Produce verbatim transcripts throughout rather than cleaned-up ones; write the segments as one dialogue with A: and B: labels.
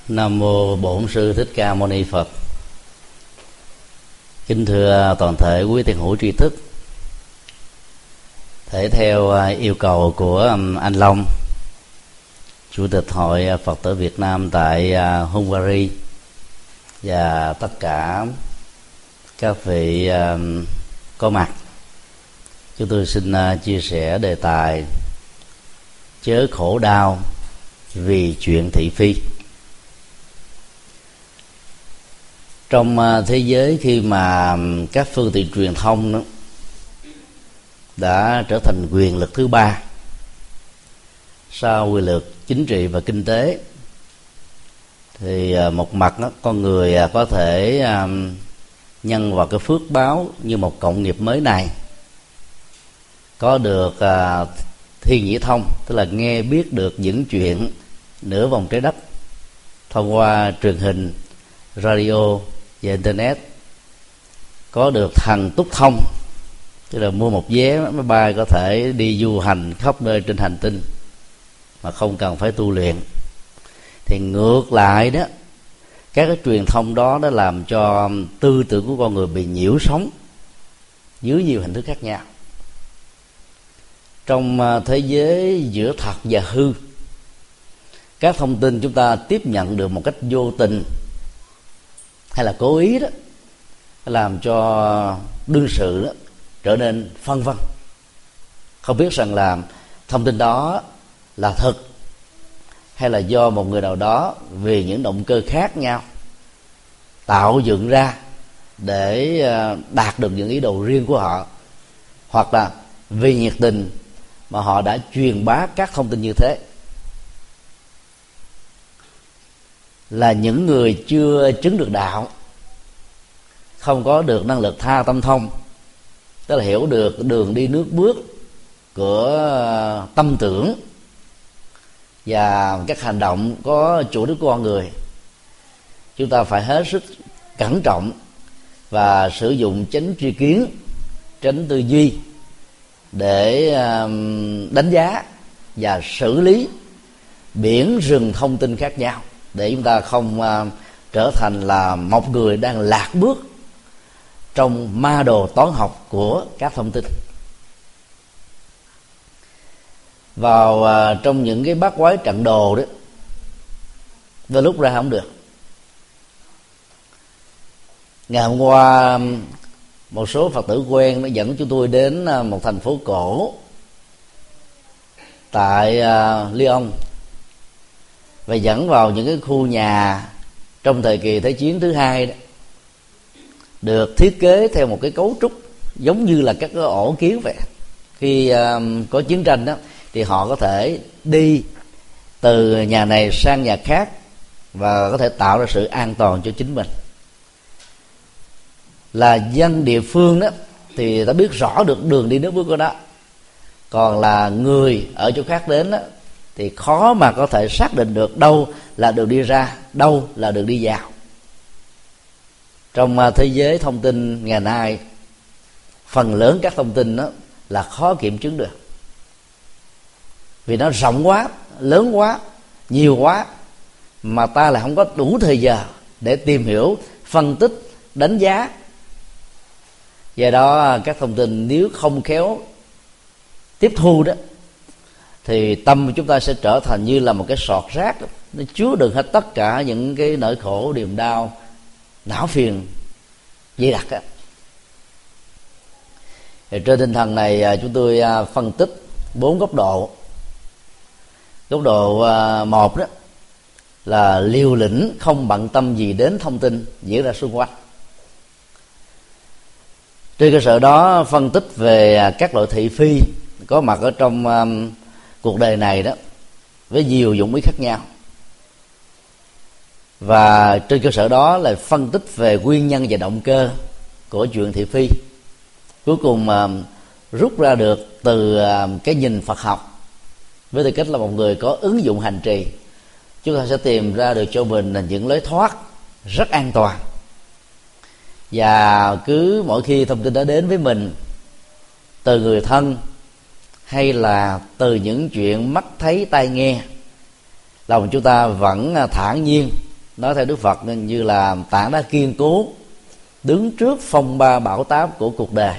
A: Nam mô Bổn Sư Thích Ca Mâu Ni Phật. Kính thưa toàn thể quý thiền hữu tri thức, thể theo yêu cầu của anh Long, Chủ tịch Hội Phật tử Việt Nam tại Hungary, và tất cả các vị có mặt, chúng tôi xin chia sẻ đề tài chớ khổ đau vì chuyện thị phi. Trong thế giới khi mà các phương tiện truyền thông đó đã trở thành quyền lực thứ ba sau quyền lực chính trị và kinh tế, thì một mặt đó, con người có thể nhân vào cái phước báo như một cộng nghiệp mới này, có được thiên nhĩ thông, tức là nghe biết được những chuyện nửa vòng trái đất thông qua truyền hình, radio và internet, có được thần túc thông, tức là mua một vé máy bay có thể đi du hành khắp nơi trên hành tinh mà không cần phải tu luyện. Thì ngược lại đó, các cái truyền thông đó đã làm cho tư tưởng của con người bị nhiễu sóng dưới nhiều hình thức khác nhau. Trong thế giới giữa thật và hư, các thông tin chúng ta tiếp nhận được một cách vô tình hay là cố ý đó, làm cho đương sự đó trở nên phân vân, không biết rằng là thông tin đó là thật hay là do một người nào đó vì những động cơ khác nhau tạo dựng ra để đạt được những ý đồ riêng của họ, hoặc là vì nhiệt tình mà họ đã truyền bá các thông tin như thế. Là những người chưa chứng được đạo, không có được năng lực tha tâm thông, tức là hiểu được đường đi nước bước của tâm tưởng và các hành động có chủ đích của con người. Chúng ta phải hết sức cẩn trọng và sử dụng chánh tri kiến, chánh tư duy để đánh giá và xử lý biển rừng thông tin khác nhau, để chúng ta không uh, trở thành là một người đang lạc bước trong ma đồ toán học của các thông tin. Vào uh, trong những cái bát quái trận đồ đó, đôi lúc ra không được. Ngày hôm qua một số Phật tử quen nó dẫn chúng tôi đến một thành phố cổ tại uh, Lyon, và dẫn vào những cái khu nhà trong thời kỳ Thế chiến thứ hai đó, được thiết kế theo một cái cấu trúc giống như là các cái ổ kiến vậy. Khi uh, có chiến tranh đó, thì họ có thể đi từ nhà này sang nhà khác và có thể tạo ra sự an toàn cho chính mình. Là dân địa phương đó thì ta biết rõ được đường đi nước bước của nó, còn là người ở chỗ khác đến đó thì khó mà có thể xác định được đâu là đường đi ra, đâu là đường đi vào. Trong thế giới thông tin ngày nay, phần lớn các thông tin đó là khó kiểm chứng được, vì nó rộng quá, lớn quá, nhiều quá, mà ta lại không có đủ thời giờ để tìm hiểu, phân tích, đánh giá. Do đó các thông tin nếu không khéo tiếp thu đó, thì tâm của chúng ta sẽ trở thành như là một cái sọt rác đó. Nó chứa đựng hết tất cả những cái nỗi khổ, niềm đau, não phiền dày đặc á. Trên tinh thần này chúng tôi phân tích bốn góc độ. Góc độ một đó là liều lĩnh không bận tâm gì đến thông tin diễn ra xung quanh. Trên cơ sở đó phân tích về các loại thị phi có mặt ở trong um, cuộc đời này đó, với nhiều dụng ý khác nhau, và trên cơ sở đó là phân tích về nguyên nhân và động cơ của chuyện thị phi. Cuối cùng um, rút ra được từ um, cái nhìn Phật học, với tư cách là một người có ứng dụng hành trì, chúng ta sẽ tìm ra được cho mình là những lối thoát rất an toàn. Và cứ mỗi khi thông tin đó đến với mình từ người thân hay là từ những chuyện mắt thấy tai nghe, lòng chúng ta vẫn thản nhiên nói theo Đức Phật như là tảng đá kiên cố đứng trước phong ba bão táp của cuộc đời,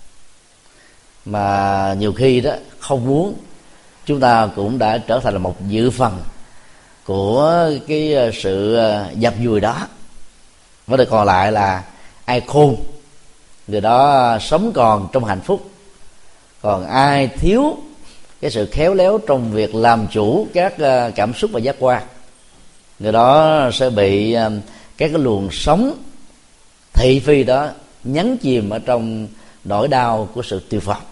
A: mà nhiều khi đó không muốn chúng ta cũng đã trở thành là một dự phần của cái sự dập dùi đó. Vấn đề còn lại là ai khôn, người đó sống còn trong hạnh phúc, còn ai thiếu cái sự khéo léo trong việc làm chủ các cảm xúc và giác quan, người đó sẽ bị các cái luồng sống thị phi đó nhấn chìm ở trong nỗi đau của sự tiêu vong.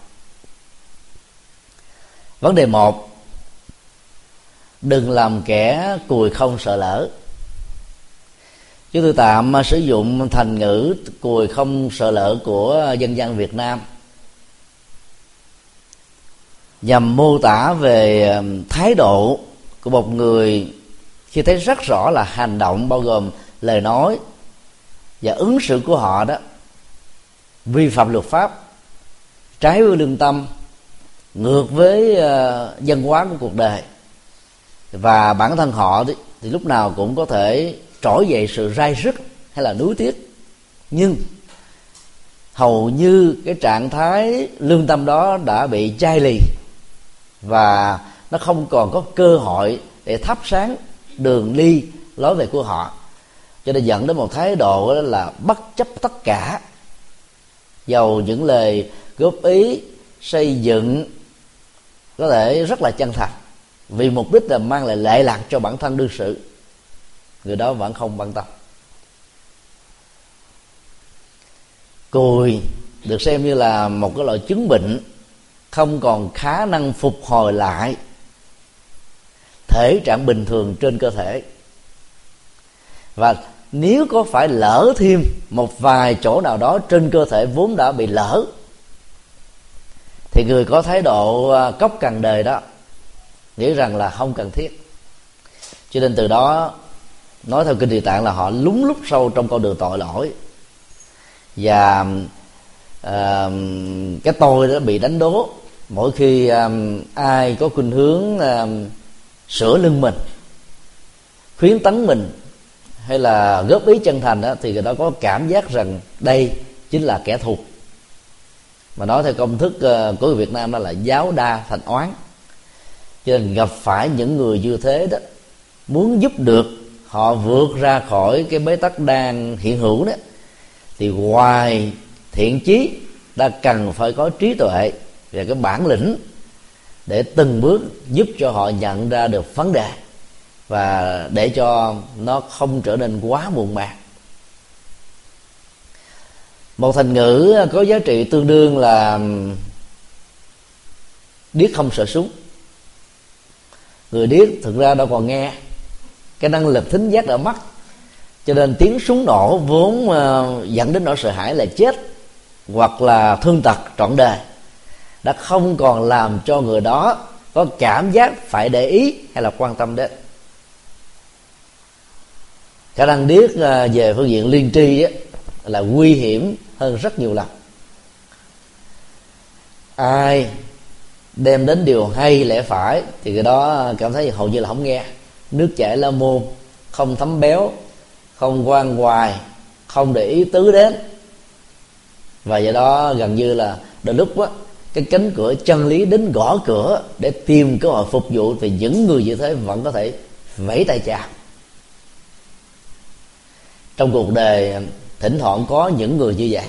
A: Vấn đề một, đừng làm kẻ cùi không sợ lỡ. Chúng tôi tạm sử dụng thành ngữ cùi không sợ lỡ của dân gian Việt Nam nhằm mô tả về thái độ của một người khi thấy rất rõ là hành động bao gồm lời nói và ứng xử của họ đó vi phạm luật pháp, trái với lương tâm, ngược với uh, văn hóa của cuộc đời, và bản thân họ thì, thì lúc nào cũng có thể trỗi dậy sự rai rứt hay là nuối tiếc, nhưng hầu như cái trạng thái lương tâm đó đã bị chai lì và nó không còn có cơ hội để thắp sáng đường đi lối về của họ, cho nên dẫn đến một thái độ đó là bất chấp tất cả, dầu những lời góp ý xây dựng có thể rất là chân thành, vì mục đích là mang lại lệ lạc cho bản thân đương sự, người đó vẫn không quan tâm. Cùi được xem như là một cái loại chứng bệnh không còn khả năng phục hồi lại thể trạng bình thường trên cơ thể, và nếu có phải lỡ thêm một vài chỗ nào đó trên cơ thể vốn đã bị lỡ, thì người có thái độ cốc cằn đời đó nghĩ rằng là không cần thiết. Cho nên từ đó, nói theo Kinh Địa Tạng là họ lún lút sâu trong con đường tội lỗi, và uh, cái tôi đó bị đánh đố mỗi khi um, ai có khuynh hướng um, sửa lưng mình, khuyến tấn mình hay là góp ý chân thành đó, thì người đó có cảm giác rằng đây chính là kẻ thù. Mà nói theo công thức uh, của người Việt Nam đó là giáo đa thành oán. Cho nên gặp phải những người như thế đó, muốn giúp được họ vượt ra khỏi cái bế tắc đang hiện hữu đó, thì ngoài thiện chí ta cần phải có trí tuệ và cái bản lĩnh để từng bước giúp cho họ nhận ra được vấn đề, và để cho nó không trở nên quá muộn màng. Một thành ngữ có giá trị tương đương là điếc không sợ súng. Người điếc thực ra đâu còn nghe, cái năng lực thính giác đã mất, cho nên tiếng súng nổ vốn uh, dẫn đến nỗi sợ hãi là chết hoặc là thương tật trọn đời đã không còn làm cho người đó có cảm giác phải để ý hay là quan tâm đến. Khả năng điếc uh, về phương diện liên tri á, là nguy hiểm hơn rất nhiều lần. Ai đem đến điều hay lẽ phải thì cái đó cảm thấy hầu như là không nghe. Nước chảy lá môn, không thấm béo, không quan hoài, không để ý tứ đến, và do đó gần như là đôi lúc á, cái cánh cửa chân lý đến gõ cửa để tìm cơ hội phục vụ, thì những người như thế vẫn có thể vẫy tay chào. Trong cuộc đời thỉnh thoảng có những người như vậy.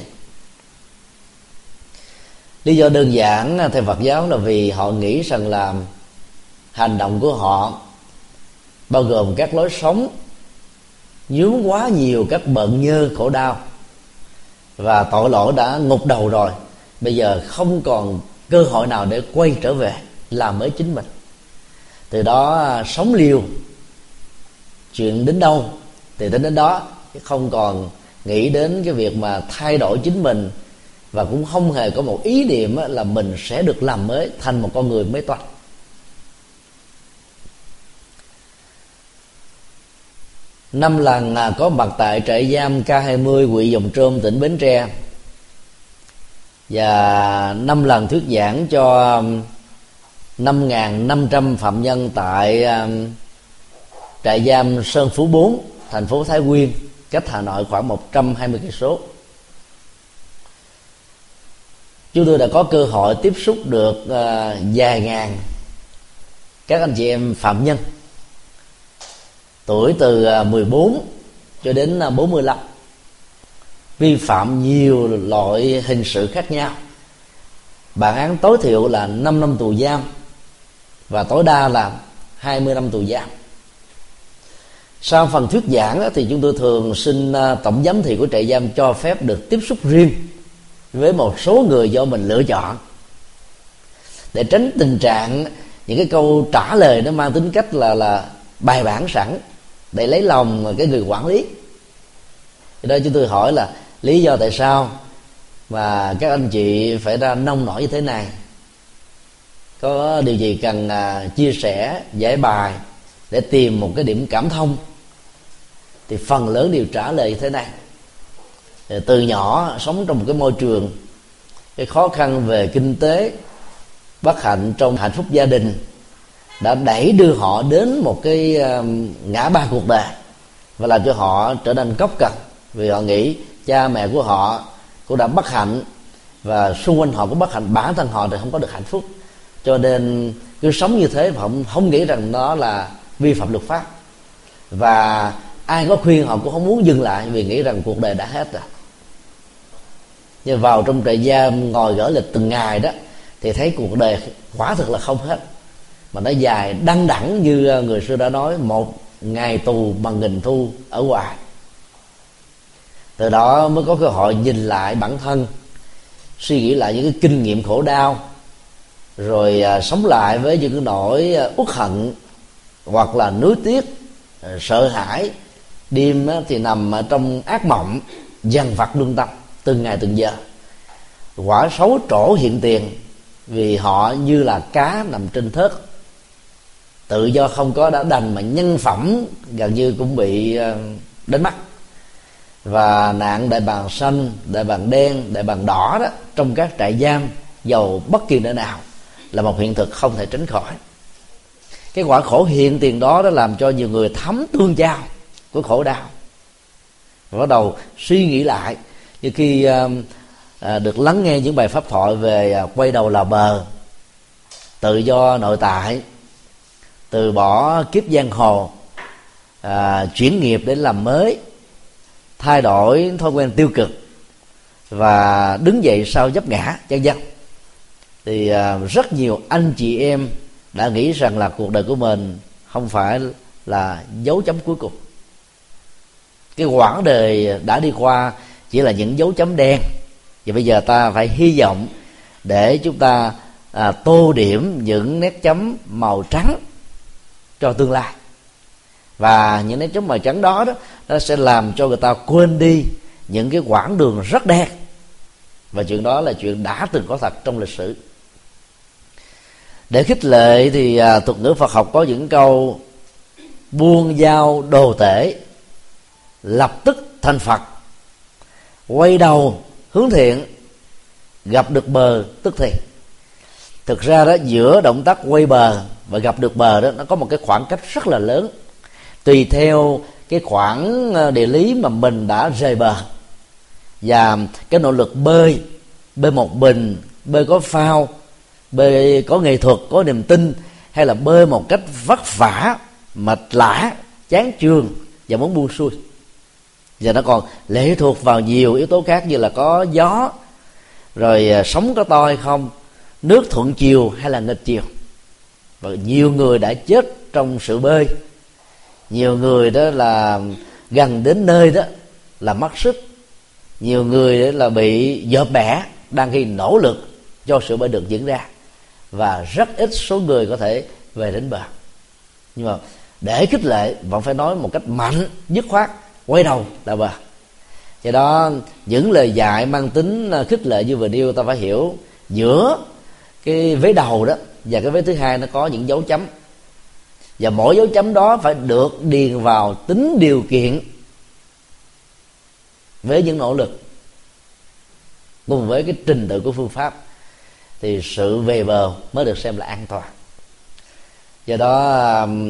A: Lý do đơn giản theo Phật giáo là vì họ nghĩ rằng là hành động của họ bao gồm các lối sống dướng quá nhiều các bận nhơ khổ đau, và tội lỗi đã ngục đầu rồi, bây giờ không còn cơ hội nào để quay trở về làm mới chính mình. Từ đó sống liều, chuyện đến đâu thì đến đến đó, không còn nghĩ đến cái việc mà thay đổi chính mình, và cũng không hề có một ý niệm là mình sẽ được làm mới thành một con người mới toanh. Năm lần có mặt tại trại giam K hai mươi huyện Giồng Trôm, tỉnh Bến Tre, và năm lần thuyết giảng cho năm nghìn năm trăm phạm nhân tại trại giam Sơn Phú bốn thành phố Thái Nguyên, cách Hà Nội khoảng một trăm hai mươi cây số. Chúng tôi đã có cơ hội tiếp xúc được uh, vài ngàn các anh chị em phạm nhân tuổi từ uh, mười bốn cho đến uh, bốn mươi lăm, vi phạm nhiều loại hình sự khác nhau. Bản án tối thiểu là năm năm tù giam và tối đa là hai mươi năm tù giam. Sau phần thuyết giảng đó, thì chúng tôi thường xin uh, tổng giám thị của trại giam cho phép được tiếp xúc riêng với một số người do mình lựa chọn, để tránh tình trạng những cái câu trả lời nó mang tính cách là là bài bản sẵn để lấy lòng cái người quản lý. Cho nên chúng tôi hỏi là lý do tại sao mà các anh chị phải ra nông nổi như thế này, có điều gì cần uh, chia sẻ, giải bài để tìm một cái điểm cảm thông, thì phần lớn đều trả lời như thế này. Từ nhỏ sống trong một cái môi trường, cái khó khăn về kinh tế, bất hạnh trong hạnh phúc gia đình đã đẩy đưa họ đến một cái uh, ngã ba cuộc đời, và làm cho họ trở nên cốc cần, vì họ nghĩ cha mẹ của họ cũng đã bất hạnh và xung quanh họ cũng bất hạnh, bản thân họ thì không có được hạnh phúc, cho nên cứ sống như thế và không, không nghĩ rằng đó là vi phạm luật pháp. Và ai có khuyên họ cũng không muốn dừng lại, vì nghĩ rằng cuộc đời đã hết rồi. Nhưng vào trong trại giam ngồi gỡ lịch từng ngày đó, thì thấy cuộc đời quả thực là không hết, mà nó dài đăng đẳng như người xưa đã nói, một ngày tù bằng nghìn thu ở ngoài. Từ đó mới có cơ hội nhìn lại bản thân, suy nghĩ lại những cái kinh nghiệm khổ đau, rồi à, sống lại với những cái nỗi à, uất hận hoặc là nuối tiếc, à, sợ hãi. Đêm á, thì nằm ở trong ác mộng, dằn vặt lương tâm từng ngày từng giờ. Quả xấu trổ hiện tiền, vì họ như là cá nằm trên thớt, tự do không có đã đành mà nhân phẩm gần như cũng bị uh, đánh mất. Và nạn đại bàng xanh, đại bàng đen, đại bàng đỏ đó trong các trại giam dầu bất kỳ nơi nào là một hiện thực không thể tránh khỏi. Cái quả khổ hiện tiền đó đã làm cho nhiều người thấm tương giao của khổ đau, và bắt đầu suy nghĩ lại. Như khi uh, uh, được lắng nghe những bài pháp thoại về uh, quay đầu là bờ, tự do nội tại, từ bỏ kiếp giang hồ, uh, chuyển nghiệp để làm mới, thay đổi thói quen tiêu cực và đứng dậy sau vấp ngã, vân vân, thì uh, rất nhiều anh chị em đã nghĩ rằng là cuộc đời của mình không phải là dấu chấm cuối cùng. Cái quãng đời đã đi qua chỉ là những dấu chấm đen, và bây giờ ta phải hy vọng để chúng ta à, tô điểm những nét chấm màu trắng cho tương lai. Và những nét chấm màu trắng đó, đó nó sẽ làm cho người ta quên đi những cái quãng đường rất đen, và chuyện đó là chuyện đã từng có thật trong lịch sử. Để khích lệ thì à, thuật ngữ Phật học có những câu: buông dao đồ tể, lập tức thành Phật, quay đầu hướng thiện, gặp được bờ tức thì. Thực ra đó, giữa động tác quay bờ và gặp được bờ đó, nó có một cái khoảng cách rất là lớn, tùy theo cái khoảng địa lý mà mình đã rời bờ, và cái nỗ lực bơi, bơi một mình, bơi có phao, bơi có nghệ thuật, có niềm tin, hay là bơi một cách vất vả, mệt lả, chán chường và muốn buông xuôi. Và nó còn lệ thuộc vào nhiều yếu tố khác, như là có gió, rồi sóng có to hay không, nước thuận chiều hay là nghịch chiều. Và nhiều người đã chết trong sự bơi, nhiều người đó là gần đến nơi đó là mất sức, nhiều người đó là bị dợp bẻ đang khi nỗ lực cho sự bơi được diễn ra, và rất ít số người có thể về đến bờ. Nhưng mà để khích lệ vẫn phải nói một cách mạnh, dứt khoát, quay đầu là bờ. Do đó những lời dạy mang tính khích lệ như vừa nêu, ta phải hiểu giữa cái vế đầu đó và cái vế thứ hai nó có những dấu chấm, và mỗi dấu chấm đó phải được điền vào tính điều kiện với những nỗ lực cùng với cái trình tự của phương pháp, thì sự về bờ mới được xem là an toàn. Do đó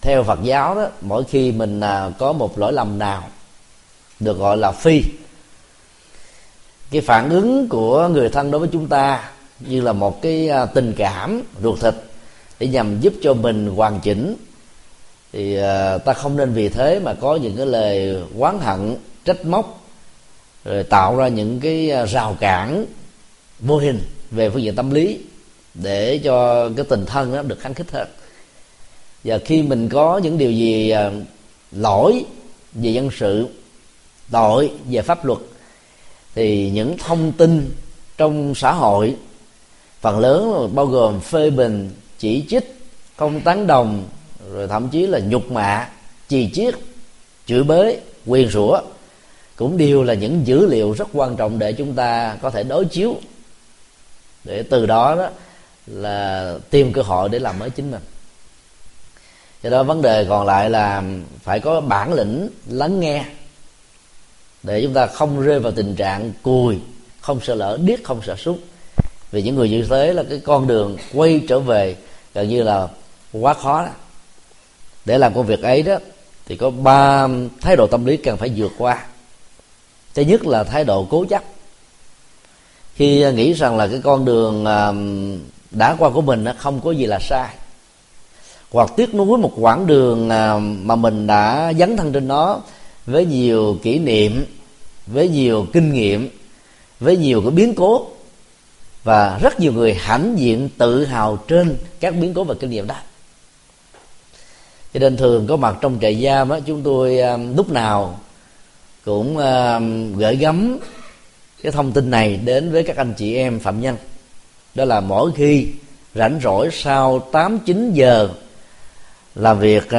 A: theo Phật giáo đó, mỗi khi mình à, có một lỗi lầm nào được gọi là phi, cái phản ứng của người thân đối với chúng ta như là một cái à, tình cảm ruột thịt để nhằm giúp cho mình hoàn chỉnh, thì à, ta không nên vì thế mà có những cái lời oán hận, trách móc, rồi tạo ra những cái rào cản vô hình về phương diện tâm lý để cho cái tình thân nó được khăng khít hơn. Và khi mình có những điều gì à, lỗi về dân sự, tội về pháp luật, thì những thông tin trong xã hội phần lớn bao gồm phê bình, chỉ trích, không tán đồng, rồi thậm chí là nhục mạ, chì chiết, chửi bới, nguyền rủa, cũng đều là những dữ liệu rất quan trọng để chúng ta có thể đối chiếu, để từ đó đó là tìm cơ hội để làm mới chính mình. Do đó vấn đề còn lại là phải có bản lĩnh lắng nghe, để chúng ta không rơi vào tình trạng cùi, không sợ lỡ, điếc không sợ sút. Vì những người như thế là cái con đường quay trở về gần như là quá khó đó. Để làm công việc ấy đó thì có ba thái độ tâm lý cần phải vượt qua. Thứ nhất là thái độ cố chấp, khi nghĩ rằng là cái con đường đã qua của mình không có gì là sai, hoặc tiếc nuối một quãng đường mà mình đã dấn thân trên nó với nhiều kỷ niệm, với nhiều kinh nghiệm, với nhiều cái biến cố, và rất nhiều người hãnh diện tự hào trên các biến cố và kinh nghiệm đó. Cho nên thường có mặt trong trại giam á, chúng tôi lúc nào cũng gửi gắm cái thông tin này đến với các anh chị em phạm nhân. Đó là mỗi khi rảnh rỗi sau tám chín giờ làm việc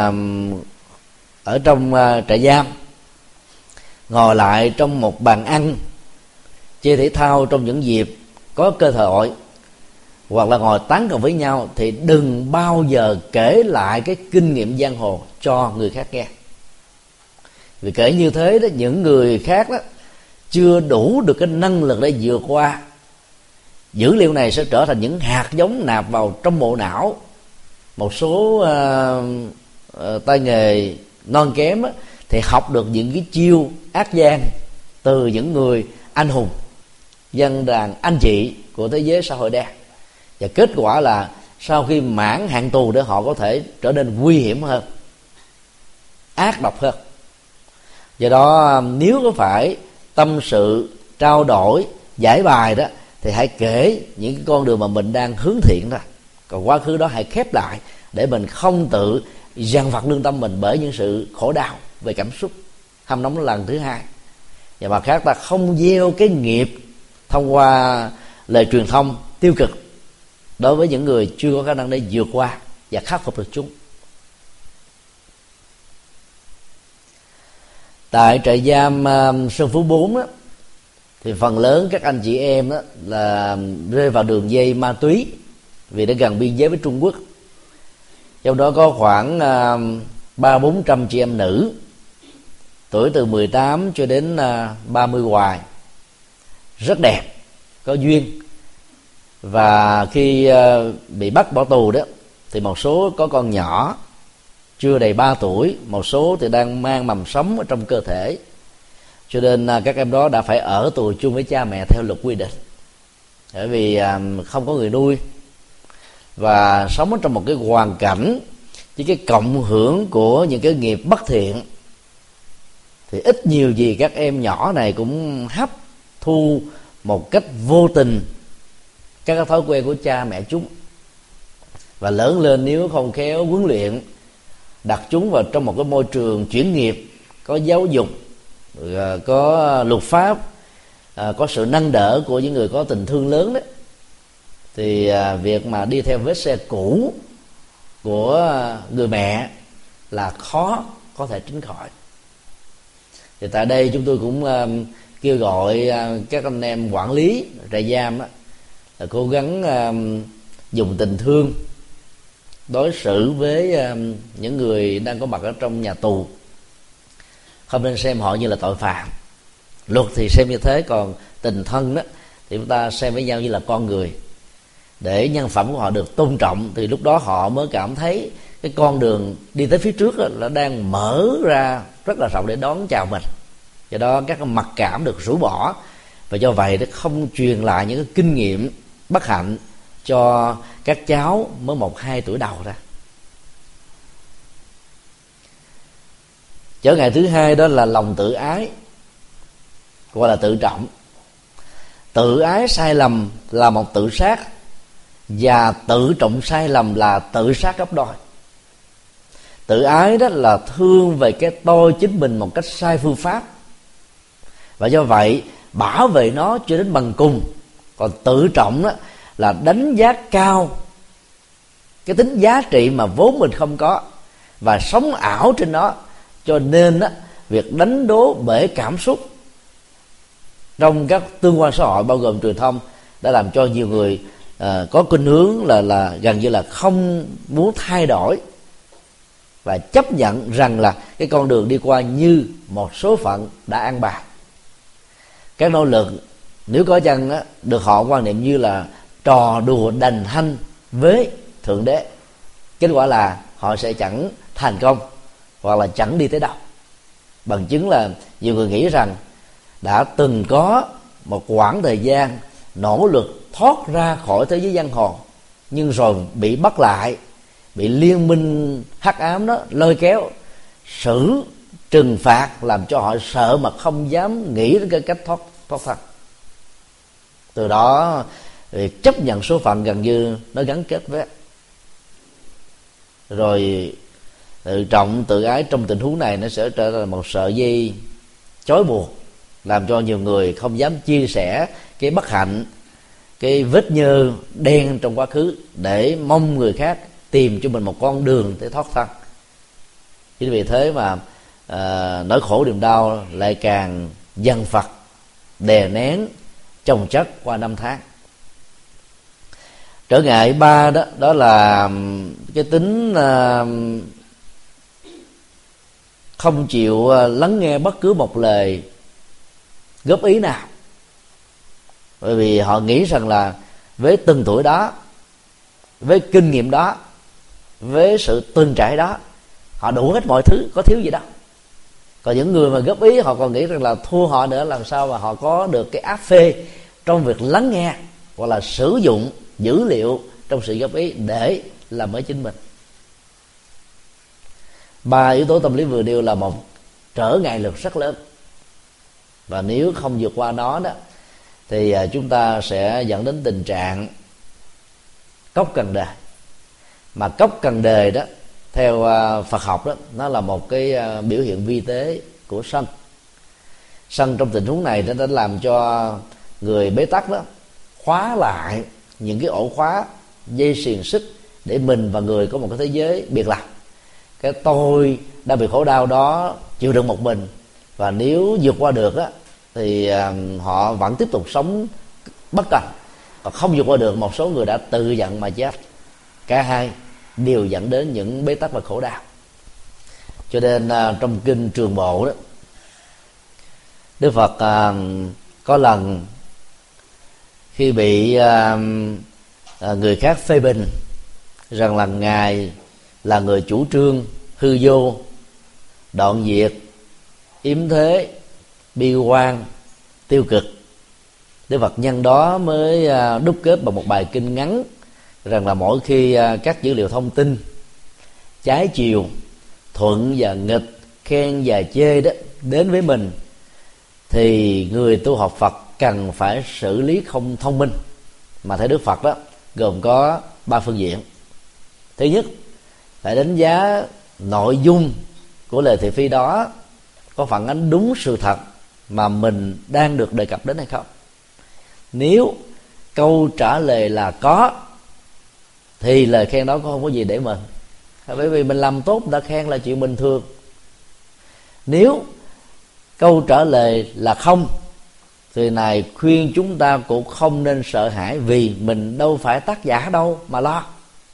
A: ở trong trại giam, ngồi lại trong một bàn ăn, chơi thể thao trong những dịp có cơ hội, hoặc là ngồi tán gẫu với nhau, thì đừng bao giờ kể lại cái kinh nghiệm giang hồ cho người khác nghe. Vì kể như thế đó, những người khác đó chưa đủ được cái năng lực để vượt qua. Dữ liệu này sẽ trở thành những hạt giống nạp vào trong bộ não. Một số uh, uh, tay nghề non kém á, thì học được những cái chiêu ác gian từ những người anh hùng, dân đàn anh chị của thế giới xã hội đen. Và kết quả là sau khi mãn hạn tù để họ có thể trở nên nguy hiểm hơn, ác độc hơn. Do đó nếu có phải tâm sự, trao đổi, giải bài đó, thì hãy kể những cái con đường mà mình đang hướng thiện ra. Còn quá khứ đó hãy khép lại, để mình không tự dằn vặt lương tâm mình bởi những sự khổ đau về cảm xúc, hâm nóng lần thứ hai. Và mặt khác, ta không gieo cái nghiệp thông qua lời truyền thông tiêu cực đối với những người chưa có khả năng để vượt qua và khắc phục được chúng. Tại trại giam uh, Sơn Phú bốn đó, thì phần lớn các anh chị em đó là rơi vào đường dây ma túy, vì đã gần biên giới với Trung Quốc. Trong đó có khoảng uh, ba bốn trăm chị em nữ, tuổi từ mười tám cho đến uh, ba mươi hoài, rất đẹp, có duyên. Và khi uh, bị bắt bỏ tù đó, thì một số có con nhỏ chưa đầy ba tuổi, một số thì đang mang mầm sống ở trong cơ thể, cho nên uh, các em đó đã phải ở tù chung với cha mẹ theo luật quy định, bởi vì uh, không có người nuôi và sống ở trong một cái hoàn cảnh với cái cộng hưởng của những cái nghiệp bất thiện, thì ít nhiều gì các em nhỏ này cũng hấp thu một cách vô tình các thói quen của cha mẹ chúng, và lớn lên nếu không khéo huấn luyện, đặt chúng vào trong một cái môi trường chuyên nghiệp, có giáo dục, có luật pháp, có sự nâng đỡ của những người có tình thương lớn đấy, thì việc mà đi theo vết xe cũ của người mẹ là khó có thể tránh khỏi. Thì tại đây chúng tôi cũng kêu gọi các anh em quản lý trại giam đó, là cố gắng dùng tình thương đối xử với những người đang có mặt ở trong nhà tù, không nên xem họ như là tội phạm. Luật thì xem như thế, còn tình thân đó thì chúng ta xem với nhau như là con người, để nhân phẩm của họ được tôn trọng. Thì lúc đó họ mới cảm thấy cái con đường đi tới phía trước đó, nó đang mở ra rất là rộng để đón chào mình. Do đó các mặc cảm được rũ bỏ, và do vậy nó không truyền lại những cái kinh nghiệm bất hạnh cho các cháu mới một hai tuổi đầu ra. Trở ngại thứ hai đó là lòng tự ái, gọi là tự trọng. Tự ái sai lầm là một tự sát, và tự trọng sai lầm là tự sát gấp đôi. Tự ái đó là thương về cái tôi chính mình một cách sai phương pháp, và do vậy bảo vệ nó cho đến bằng cùng. Còn tự trọng đó là đánh giá cao cái tính giá trị mà vốn mình không có, và sống ảo trên nó. Cho nên đó, việc đánh đố bể cảm xúc trong các tương quan xã hội bao gồm truyền thông đã làm cho nhiều người à, có khuynh hướng là là gần như là không muốn thay đổi, và chấp nhận rằng là cái con đường đi qua như một số phận đã an bài. Các nỗ lực nếu có chăng đó, được họ quan niệm như là trò đùa đành hanh với Thượng Đế. Kết quả là họ sẽ chẳng thành công, hoặc là chẳng đi tới đâu. Bằng chứng là nhiều người nghĩ rằng đã từng có một quãng thời gian nỗ lực thoát ra khỏi thế giới giang hồ, nhưng rồi bị bắt lại, bị liên minh hắc ám đó lôi kéo, xử trừng phạt, làm cho họ sợ mà không dám nghĩ đến cái cách thoát thoát thân. Từ đó việc chấp nhận số phận gần như nó gắn kết với. Rồi tự trọng tự ái trong tình huống này nó sẽ trở thành một sợi dây chói buộc, làm cho nhiều người không dám chia sẻ cái bất hạnh, cái vết nhơ đen trong quá khứ, để mong người khác tìm cho mình một con đường để thoát thân. Chính vì thế mà à, nỗi khổ niềm đau lại càng dằn vặt, đè nén, chồng chất qua năm tháng. Trở ngại ba đó đó là cái tính à, không chịu lắng nghe bất cứ một lời góp ý nào, bởi vì họ nghĩ rằng là với từng tuổi đó, với kinh nghiệm đó, với sự từng trải đó, họ đủ hết mọi thứ, có thiếu gì đâu. Còn những người mà góp ý họ còn nghĩ rằng là thua họ nữa, làm sao mà họ có được cái áp phê trong việc lắng nghe hoặc là sử dụng dữ liệu trong sự góp ý để làm mới chính mình. Ba yếu tố tâm lý vừa nêu là một trở ngại lực rất lớn, và nếu không vượt qua nó đó thì chúng ta sẽ dẫn đến tình trạng cốc cần đề. Mà cốc cần đề đó theo Phật học đó, nó là một cái biểu hiện vi tế của sân. Sân trong tình huống này nó đã làm cho người bế tắc đó khóa lại những cái ổ khóa, dây xiềng xích để mình và người có một cái thế giới biệt lập. Cái tôi đang bị khổ đau đó chịu đựng một mình, và nếu vượt qua được á thì họ vẫn tiếp tục sống bất cần. Còn không vượt qua được, một số người đã tự giận mà chết. Cả hai đều dẫn đến những bế tắc và khổ đau. Cho nên trong kinh Trường Bộ đó, Đức Phật có lần khi bị người khác phê bình rằng là Ngài là người chủ trương hư vô, đoạn diệt, yếm thế, bi quan, tiêu cực, Đức Phật nhân đó mới đúc kết bằng một bài kinh ngắn rằng là mỗi khi các dữ liệu thông tin trái chiều, thuận và nghịch, khen và chê đó đến với mình, thì người tu học Phật cần phải xử lý không thông minh. Mà theo Đức Phật đó gồm có ba phương diện. Thứ nhất, phải đánh giá nội dung của lời thị phi đó có phản ánh đúng sự thật mà mình đang được đề cập đến hay không. Nếu câu trả lời là có, thì lời khen đó cũng không có gì để mừng, bởi vì mình làm tốt người ta khen là chuyện bình thường. Nếu câu trả lời là không, thì này khuyên chúng ta cũng không nên sợ hãi, vì mình đâu phải tác giả đâu mà lo.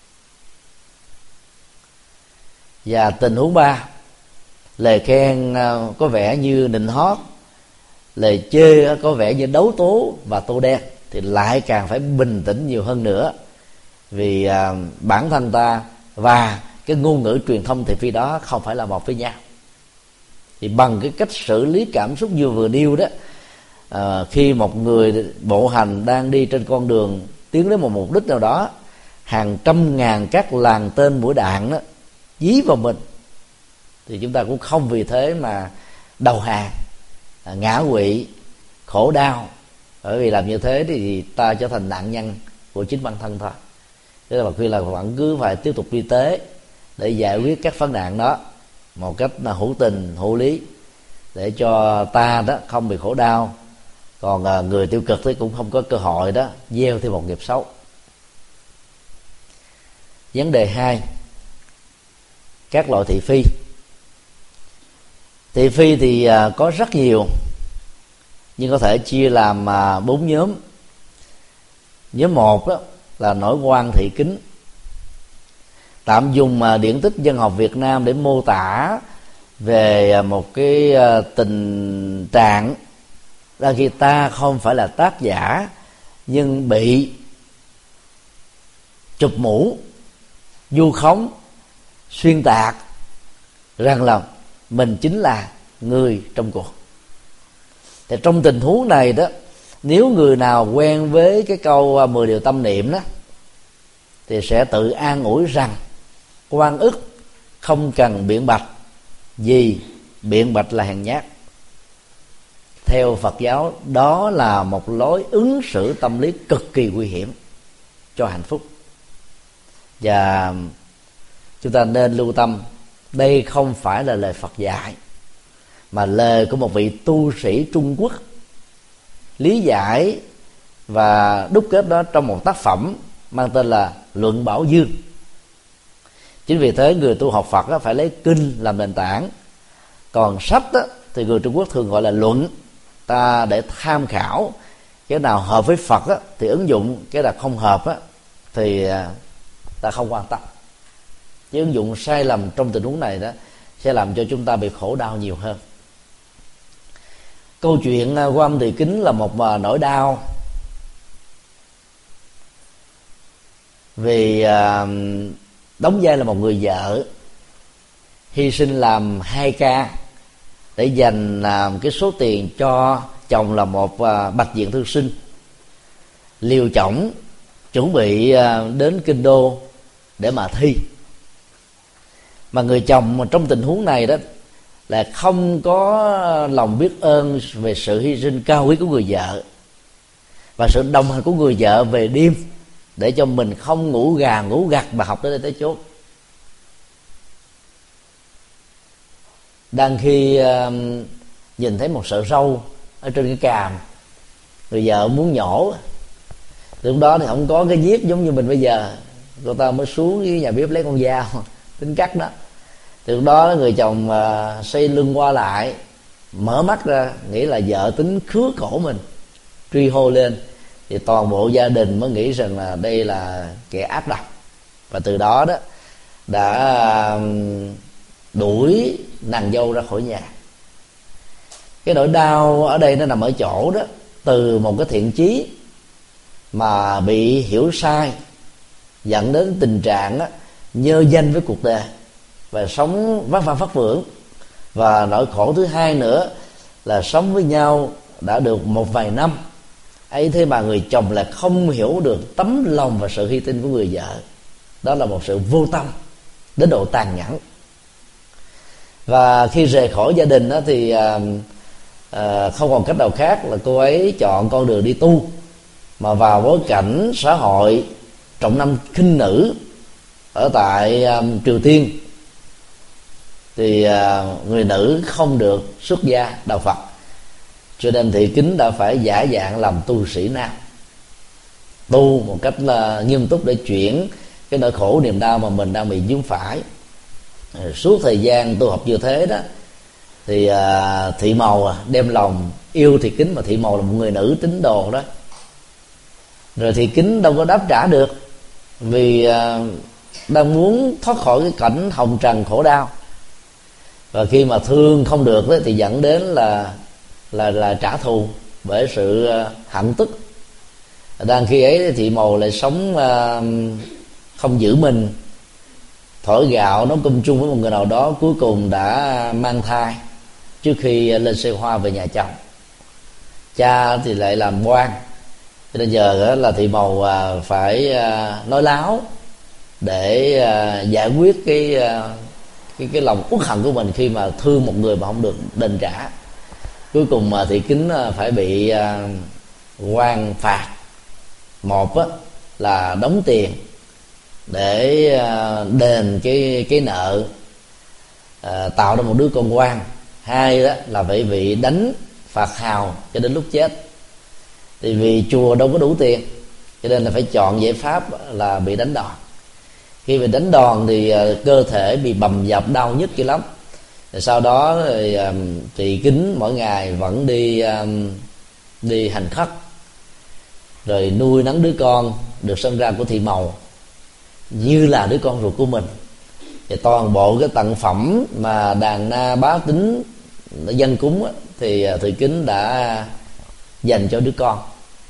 A: Và tình huống ba, lời khen có vẻ như nịnh hót, lời chê có vẻ như đấu tố và tô đen, thì lại càng phải bình tĩnh nhiều hơn nữa. Vì à, bản thân ta và cái ngôn ngữ truyền thông thị phi đó không phải là một với nhau. Thì bằng cái cách xử lý cảm xúc như vừa nêu đó, à, khi một người bộ hành đang đi trên con đường tiến đến một mục đích nào đó, hàng trăm ngàn các làn tên mũi đạn đó dí vào mình, thì chúng ta cũng không vì thế mà đầu hàng, ngã quỵ, khổ đau. Bởi vì làm như thế thì ta trở thành nạn nhân của chính bản thân thôi. Thế là khuyên là vẫn cứ phải tiếp tục đi tế để giải quyết các vấn nạn đó một cách là hữu tình, hữu lý, để cho ta đó không bị khổ đau, còn người tiêu cực thì cũng không có cơ hội đó gieo thêm một nghiệp xấu. Vấn đề hai, các loại thị phi. Thị phi thì có rất nhiều, nhưng có thể chia làm bốn nhóm. Nhóm một đó là nổi quan thị kính, tạm dùng điển tích dân học Việt Nam để mô tả về một cái tình trạng là khi ta không phải là tác giả nhưng bị chụp mũ, vu khống, xuyên tạc rằng là mình chính là người trong cuộc. Thì trong tình huống này đó, nếu người nào quen với cái câu mười điều tâm niệm đó, thì sẽ tự an ủi rằng oan ức không cần biện bạch, vì biện bạch là hèn nhát. Theo Phật giáo, đó là một lối ứng xử tâm lý cực kỳ nguy hiểm cho hạnh phúc. Và chúng ta nên lưu tâm, đây không phải là lời Phật dạy, mà lời của một vị tu sĩ Trung Quốc lý giải và đúc kết đó trong một tác phẩm mang tên là Luận Bảo Dương. Chính vì thế người tu học Phật phải lấy kinh làm nền tảng, còn sách đó, thì người Trung Quốc thường gọi là luận. Ta để tham khảo, cái nào hợp với Phật đó, thì ứng dụng, cái nào không hợp đó, thì ta không quan tâm. Chứ ứng dụng sai lầm trong tình huống này đó sẽ làm cho chúng ta bị khổ đau nhiều hơn. Câu chuyện của âm thị kính là một nỗi đau, vì đóng vai là một người vợ hy sinh làm hai ca để dành cái số tiền cho chồng là một bạch diện thư sinh, liều chổng chuẩn bị đến kinh đô để mà thi. Mà người chồng mà trong tình huống này đó là không có lòng biết ơn về sự hy sinh cao quý của người vợ và sự đồng hành của người vợ về đêm, để cho mình không ngủ gà ngủ gật mà học tới đây tới chốt. Đang khi uh, nhìn thấy một sợi râu ở trên cái càm, người vợ muốn nhổ, lúc đó thì không có cái viết giống như mình bây giờ, cô ta mới xuống với nhà bếp lấy con dao tính cắt đó. Từ đó người chồng uh, xoay lưng qua lại, mở mắt ra nghĩ là vợ tính khứa cổ mình, truy hô lên, thì toàn bộ gia đình mới nghĩ rằng là đây là kẻ ác độc, và từ đó đó đã uh, đuổi nàng dâu ra khỏi nhà. Cái nỗi đau ở đây nó nằm ở chỗ đó, từ một cái thiện chí mà bị hiểu sai, dẫn đến tình trạng đó, nhơ danh với cuộc đời và sống vất vả vất vưởng. Và nỗi khổ thứ hai nữa là sống với nhau đã được một vài năm ấy, thế mà người chồng lại không hiểu được tấm lòng và sự hy sinh của người vợ. Đó là một sự vô tâm đến độ tàn nhẫn. Và khi rời khỏi gia đình đó, thì à, à, không còn cách nào khác là cô ấy chọn con đường đi tu. Mà vào bối cảnh xã hội trọng nam khinh nữ ở tại à, Triều Tiên, thì à, người nữ không được xuất gia đạo Phật, cho nên thị kính đã phải giả dạng làm tu sĩ nam, tu một cách là nghiêm túc để chuyển cái nỗi khổ niềm đau mà mình đang bị vướng phải. Suốt thời gian tu học như thế đó, thì à, thị màu đem lòng yêu thị kính, mà thị màu là một người nữ tín đồ đó. Rồi thị kính đâu có đáp trả được, vì à, đang muốn thoát khỏi cái cảnh hồng trần khổ đau. Và khi mà thương không được đó, thì dẫn đến là là là trả thù bởi sự hận tức. Đang khi ấy thị màu lại sống uh, không giữ mình, thổi gạo nấu cơm chung với một người nào đó, cuối cùng đã mang thai trước khi lên xe hoa về nhà chồng. Cha thì lại làm quan, cho nên giờ là thị màu phải nói láo để giải quyết cái cái cái lòng uất hận của mình khi mà thương một người mà không được đền trả. Cuối cùng mà thị kính phải bị quan phạt. Một á, là đóng tiền để đền cái cái nợ, à, tạo ra một đứa con quan. Hai đó là phải bị đánh phạt hào cho đến lúc chết. Thì vì chùa đâu có đủ tiền, cho nên là phải chọn giải pháp là bị đánh đòn. Khi bị đánh đòn thì uh, cơ thể bị bầm dập đau nhức dữ lắm. Rồi sau đó thì uh, tỳ kính mỗi ngày vẫn đi uh, đi hành khất, rồi nuôi nấng đứa con được sinh ra của thị màu như là đứa con ruột của mình. Thì toàn bộ cái tặng phẩm mà đàn na bá tính dân cúng á, thì thị kính đã dành cho đứa con.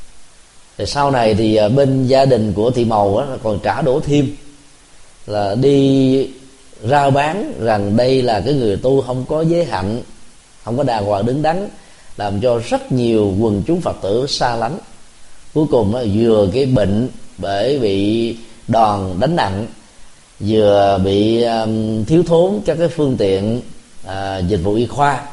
A: Rồi sau này thì bên gia đình của thị màu á, còn trả đũa thêm, là đi rao bán rằng đây là cái người tu không có giới hạnh, không có đàng hoàng đứng đắn, làm cho rất nhiều quần chúng Phật tử xa lánh. Cuối cùng á, vừa cái bệnh bởi bị đòn đánh nặng, vừa bị um, thiếu thốn các cái phương tiện uh, dịch vụ y khoa,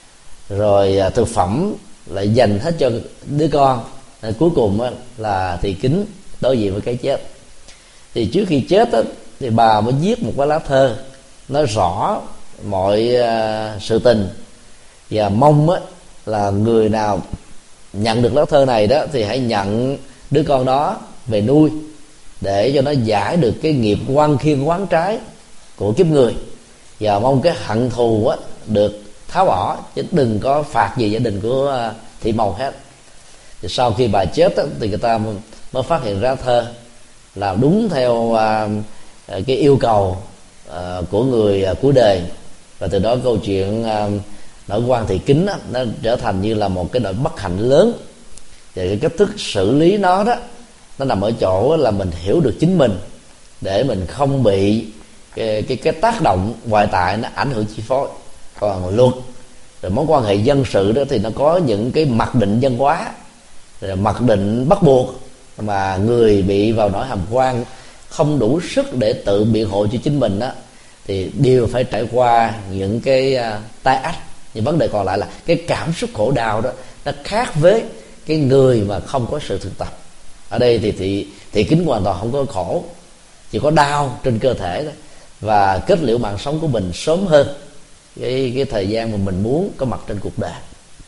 A: rồi uh, thực phẩm lại dành hết cho đứa con. Nên cuối cùng á, là thị kính đối diện với cái chết. Thì trước khi chết á, thì bà mới viết một cái lá thơ nói rõ mọi uh, sự tình, và mong á, là người nào nhận được lá thơ này đó thì hãy nhận đứa con đó về nuôi, để cho nó giải được cái nghiệp oan khiên oán trái của kiếp người, và mong cái hận thù á, được tháo bỏ, chứ đừng có phạt gì gia đình của uh, thị màu hết. Thì sau khi bà chết á, thì người ta mới phát hiện ra thơ là đúng theo uh, cái yêu cầu uh, của người uh, cuối đời. Và từ đó câu chuyện uh, nỗi quan thị kính á, nó trở thành như là một cái nỗi bất hạnh lớn. Và cái cách thức xử lý nó đó, nó nằm ở chỗ là mình hiểu được chính mình, để mình không bị cái, cái, cái tác động ngoại tại nó ảnh hưởng chi phối. Còn luật rồi mối quan hệ dân sự đó thì nó có những cái mặc định văn hóa, rồi mặc định bắt buộc, mà người bị vào nỗi hàm quan không đủ sức để tự biện hộ cho chính mình đó, thì đều phải trải qua những cái uh, tai ách. Nhưng vấn đề còn lại là cái cảm xúc khổ đau đó nó khác với cái người mà không có sự thực tập. Ở đây thì thị, thị kính hoàn toàn không có khổ, chỉ có đau trên cơ thể thôi, và kết liễu mạng sống của mình sớm hơn cái, cái thời gian mà mình muốn có mặt trên cuộc đời.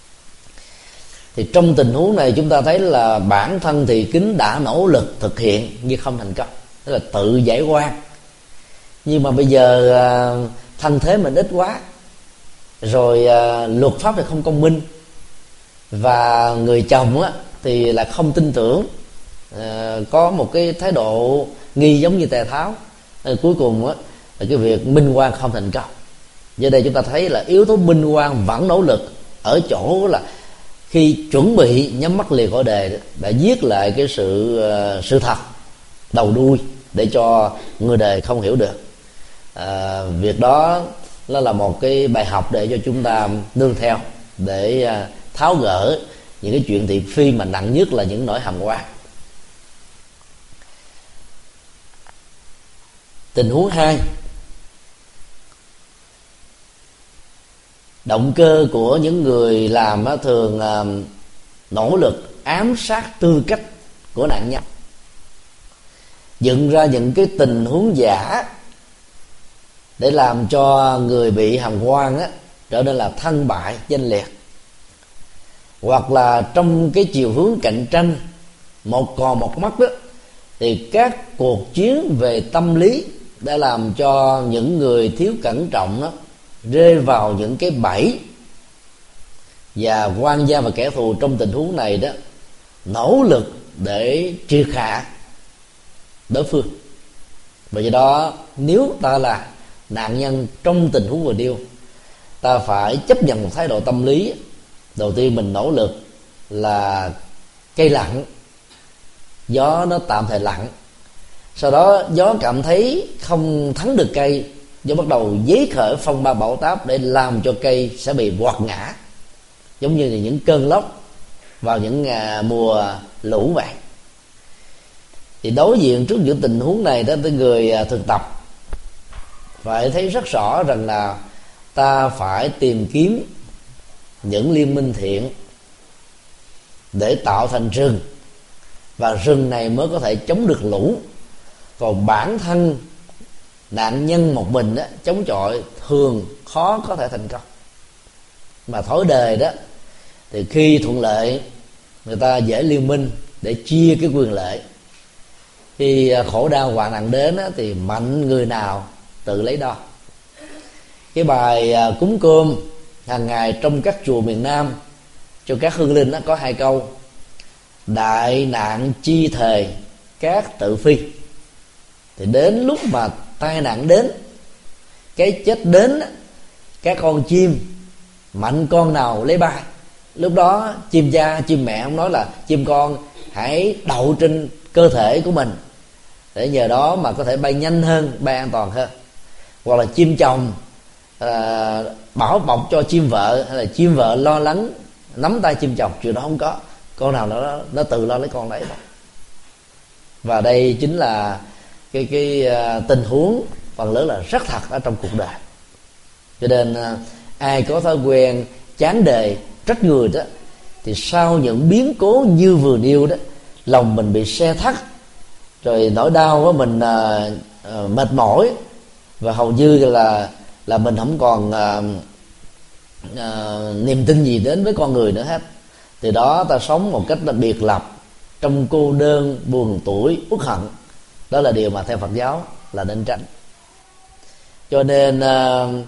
A: Thì trong tình huống này chúng ta thấy là bản thân thị kính đã nỗ lực thực hiện nhưng không thành công, tức là tự giải oan. Nhưng mà bây giờ thân thế mình ít quá, rồi luật pháp thì không công minh, và người chồng á thì là không tin tưởng, có một cái thái độ nghi giống như Tề Tháo. Cuối cùng á là cái việc minh oan không thành công. Giờ đây chúng ta thấy là yếu tố minh oan vẫn nỗ lực ở chỗ là khi chuẩn bị nhắm mắt liền cõi đề đã viết lại cái sự uh, sự thật đầu đuôi để cho người đời không hiểu được. À, việc đó nó là một cái bài học để cho chúng ta nương theo, để uh, tháo gỡ những cái chuyện thị phi mà nặng nhất là những nỗi hàm oan. Tình huống hai, động cơ của những người làm thường uh, nỗ lực ám sát tư cách của nạn nhân, dựng ra những cái tình huống giả để làm cho người bị hàm oan á trở nên là thân bại danh liệt. Hoặc là trong cái chiều hướng cạnh tranh một cò một mắt đó, thì các cuộc chiến về tâm lý đã làm cho những người thiếu cẩn trọng đó rơi vào những cái bẫy, và quan gia và kẻ thù trong tình huống này đó nỗ lực để triệt hạ đối phương. Và do đó nếu ta là nạn nhân trong tình huống vừa điêu, ta phải chấp nhận một thái độ tâm lý. Đầu tiên mình nỗ lực là cây lặng, gió nó tạm thời lặng,
B: Sau đó gió cảm thấy không thắng được cây, gió bắt đầu giấy khởi phong ba bão táp để làm cho cây sẽ bị quật ngã, giống như là những cơn lốc vào những mùa lũ vậy. Thì đối diện trước những tình huống này đó, tới người thực tập phải thấy rất rõ rằng là ta phải tìm kiếm những liên minh thiện để tạo thành rừng, và rừng này mới có thể chống được lũ. Còn bản thân nạn nhân một mình đó, chống chọi thường khó có thể thành công. Mà thói đời đó thì khi thuận lợi người ta dễ liên minh để chia cái quyền lợi, khi khổ đau hoạn nạn đến đó, thì mạnh người nào tự lấy đo. Cái bài cúng cơm hàng ngày trong các chùa miền Nam cho các hương linh đó, có hai câu: đại nạn chi thề các tự phi. Thì đến lúc mà tai nạn đến, cái chết đến, các con chim mạnh con nào lấy bay. Lúc đó chim cha chim mẹ không nói là chim con hãy đậu trên cơ thể của mình, để nhờ đó mà có thể bay nhanh hơn, bay an toàn hơn. Hoặc là chim chồng à, bảo bọc cho chim vợ, hay là chim vợ lo lắng nắm tay chim chồng, chuyện đó không có. Con nào nó nó tự lo lấy con đấy thôi. Và đây chính là cái cái uh, tình huống phần lớn là rất thật ở trong cuộc đời. Cho nên uh, ai có thói quen chán đời, trách người đó, thì sau những biến cố như vừa nêu đó, lòng mình bị xe thắt, rồi nỗi đau của mình uh, uh, mệt mỏi, và hầu như là là mình không còn uh, uh, niềm tin gì đến với con người nữa hết. Từ đó ta sống một cách là biệt lập, trong cô đơn, buồn tủi, uất hận. Đó là điều mà theo Phật giáo là nên tránh. Cho nên uh,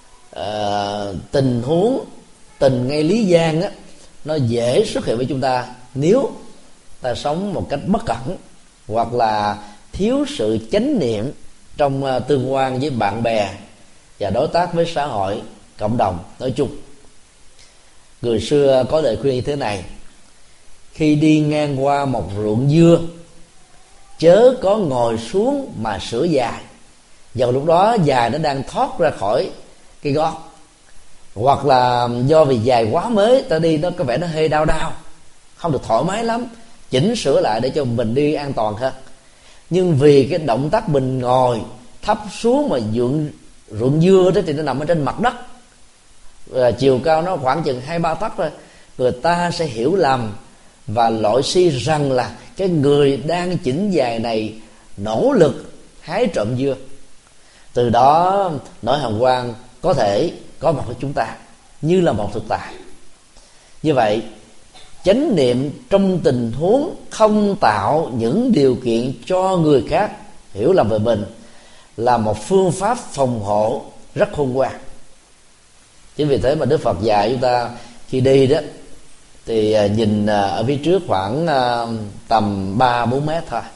B: uh, tình huống tình ngay lý gian á, nó dễ xuất hiện với chúng ta nếu ta sống một cách bất cẩn, hoặc là thiếu sự chánh niệm trong uh, tương quan với bạn bè và đối tác với xã hội, cộng đồng nói chung. Người xưa có lời khuyên như thế này: khi đi ngang qua một ruộng dưa, chớ có ngồi xuống mà sửa dài, vào lúc đó dài nó đang thoát ra khỏi cái gót, hoặc là do vì dài quá mới ta đi nó có vẻ nó hơi đau đau, không được thoải mái lắm, chỉnh sửa lại để cho mình đi an toàn hơn. Nhưng vì cái động tác mình ngồi thấp xuống mà ruộng ruộng dưa đó thì nó nằm ở trên mặt đất, và chiều cao nó khoảng chừng hai ba tấc thôi, người ta sẽ hiểu lầm và loại suy rằng là cái người đang chỉnh dài này nỗ lực hái trộm dưa. Từ đó nỗi hàm oan có thể có mặt với chúng ta như là một thực tại. Như vậy, chánh niệm trong tình huống không tạo những điều kiện cho người khác hiểu lầm về mình là một phương pháp phòng hộ rất khôn ngoan. Chính vì thế mà Đức Phật dạy chúng ta khi đi đó thì nhìn ở phía trước khoảng tầm ba bốn mét thôi,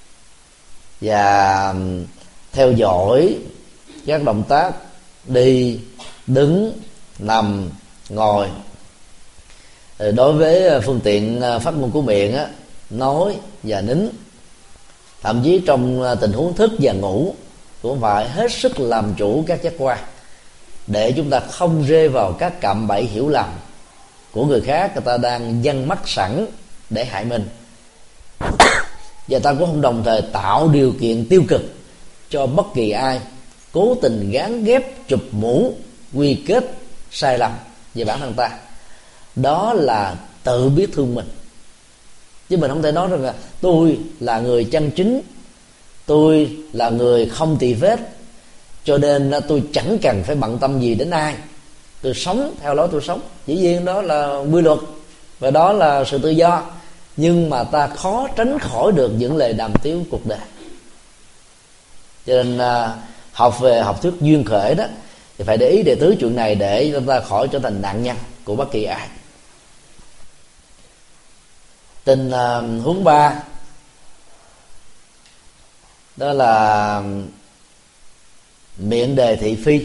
B: và theo dõi các động tác đi, đứng, nằm, ngồi. Đối với phương tiện phát ngôn của miệng á, nói và nín, thậm chí trong tình huống thức và ngủ cũng phải hết sức làm chủ các giác quan, để chúng ta không rơi vào các cạm bẫy hiểu lầm của người khác. Người ta đang dăng mắt sẵn để hại mình, và ta cũng không đồng thời tạo điều kiện tiêu cực cho bất kỳ ai cố tình gán ghép chụp mũ quy kết sai lầm về bản thân ta. Đó là tự biết thương mình, chứ mình không thể nói rằng là tôi là người chân chính, tôi là người không tỳ vết, cho nên tôi chẳng cần phải bận tâm gì đến ai, tôi sống theo lối tôi sống. Dĩ nhiên đó là quy luật và đó là sự tự do, nhưng mà ta khó tránh khỏi được những lời đàm tiếu cuộc đời. Cho nên học về học thuyết duyên khởi đó thì phải để ý để tứ chuyện này, để chúng ta khỏi trở thành nạn nhân của bất kỳ ai. Tình uh, huống ba đó là miệng đề thị phi,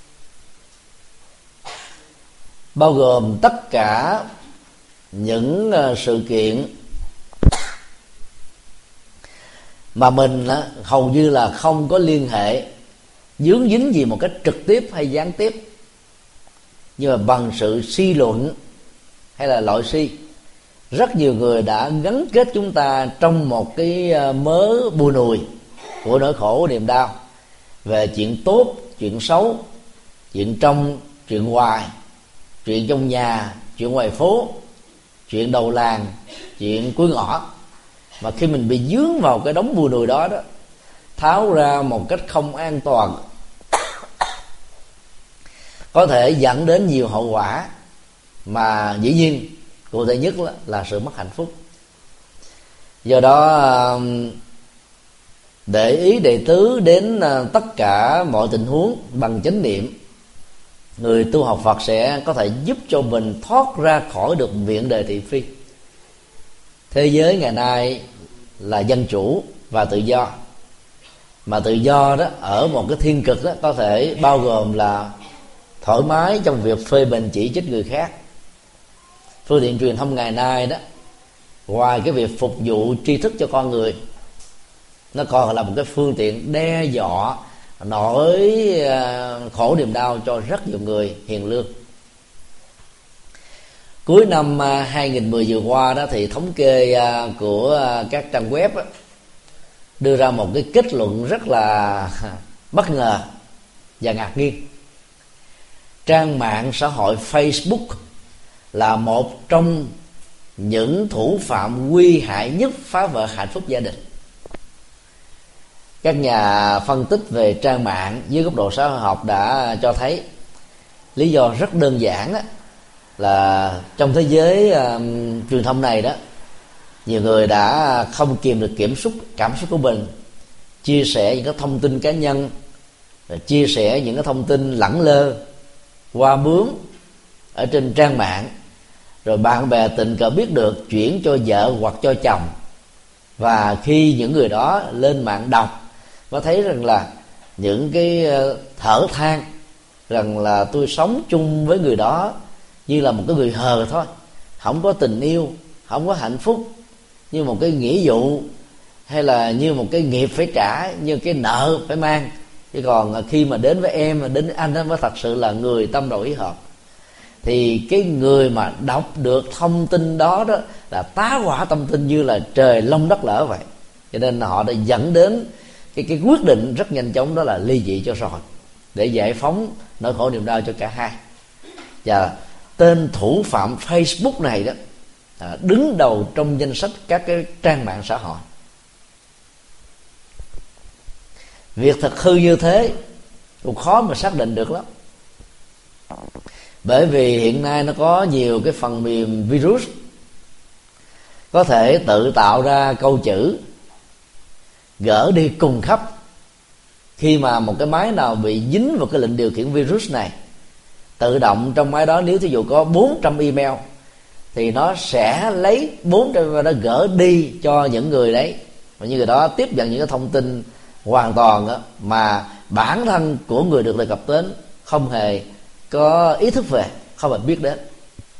B: bao gồm tất cả những uh, sự kiện mà mình á, hầu như là không có liên hệ dướng dính gì một cách trực tiếp hay gián tiếp, nhưng mà bằng sự suy luận hay là loại suy, rất nhiều người đã gắn kết chúng ta trong một cái mớ bùa nùi của nỗi khổ niềm đau, về chuyện tốt, chuyện xấu, chuyện trong, chuyện ngoài, chuyện trong nhà, chuyện ngoài phố, chuyện đầu làng, chuyện cuối ngõ. Mà khi mình bị dướng vào cái đống bùa nùi đó đó, tháo ra một cách không an toàn có thể dẫn đến nhiều hậu quả, mà dĩ nhiên cụ thể nhất là, là sự mất hạnh phúc. Do đó để ý đệ tứ đến tất cả mọi tình huống bằng chánh niệm, người tu học Phật sẽ có thể giúp cho mình thoát ra khỏi được miệng đề thị phi. Thế giới ngày nay là dân chủ và tự do, mà tự do đó ở một cái thiên cực đó có thể bao gồm là thoải mái trong việc phê bình chỉ trích người khác. Phương tiện truyền thông ngày nay đó, ngoài cái việc phục vụ tri thức cho con người, nó còn là một cái phương tiện đe dọa nỗi khổ niềm đau cho rất nhiều người hiền lương. Cuối năm hai nghìn mười vừa qua đó thì thống kê của các trang web đó, đưa ra một cái kết luận rất là bất ngờ và ngạc nhiên. Trang mạng xã hội Facebook là một trong những thủ phạm nguy hại nhất phá vỡ hạnh phúc gia đình. Các nhà phân tích về trang mạng dưới góc độ xã hội học đã cho thấy lý do rất đơn giản đó, là trong thế giới uh, truyền thông này đó, nhiều người đã không kìm được kiểm soát cảm xúc của mình, chia sẻ những cái thông tin cá nhân, rồi chia sẻ những cái thông tin lẳng lơ, qua bướm ở trên trang mạng, rồi bạn bè tình cờ biết được chuyển cho vợ hoặc cho chồng. Và khi những người đó lên mạng đọc và thấy rằng là những cái thở than rằng là tôi sống chung với người đó như là một cái người hờ thôi, không có tình yêu, không có hạnh phúc, như một cái nghĩa vụ, hay là như một cái nghiệp phải trả, như cái nợ phải mang. Chứ còn khi mà đến với em, đến anh đó mới thật sự là người tâm đầu ý hợp. Thì cái người mà đọc được thông tin đó đó là tá hỏa tâm tin như là trời long đất lở vậy. Cho nên họ đã dẫn đến cái, cái quyết định rất nhanh chóng, đó là ly dị cho rồi, để giải phóng nỗi khổ niềm đau cho cả hai. Và tên thủ phạm Facebook này đó à, đứng đầu trong danh sách các cái trang mạng xã hội. Việc thực hư như thế cũng khó mà xác định được lắm, bởi vì hiện nay nó có nhiều cái phần mềm virus có thể tự tạo ra câu chữ gỡ đi cùng khắp. Khi mà một cái máy nào bị dính vào cái lệnh điều khiển virus này, tự động trong máy đó, nếu thí dụ có bốn trăm email thì nó sẽ lấy bốn trăm email đó gỡ đi cho những người đấy, và những người đó tiếp nhận những cái thông tin hoàn toàn đó, mà bản thân của người được đề cập đến không hề có ý thức về, không hề biết đến.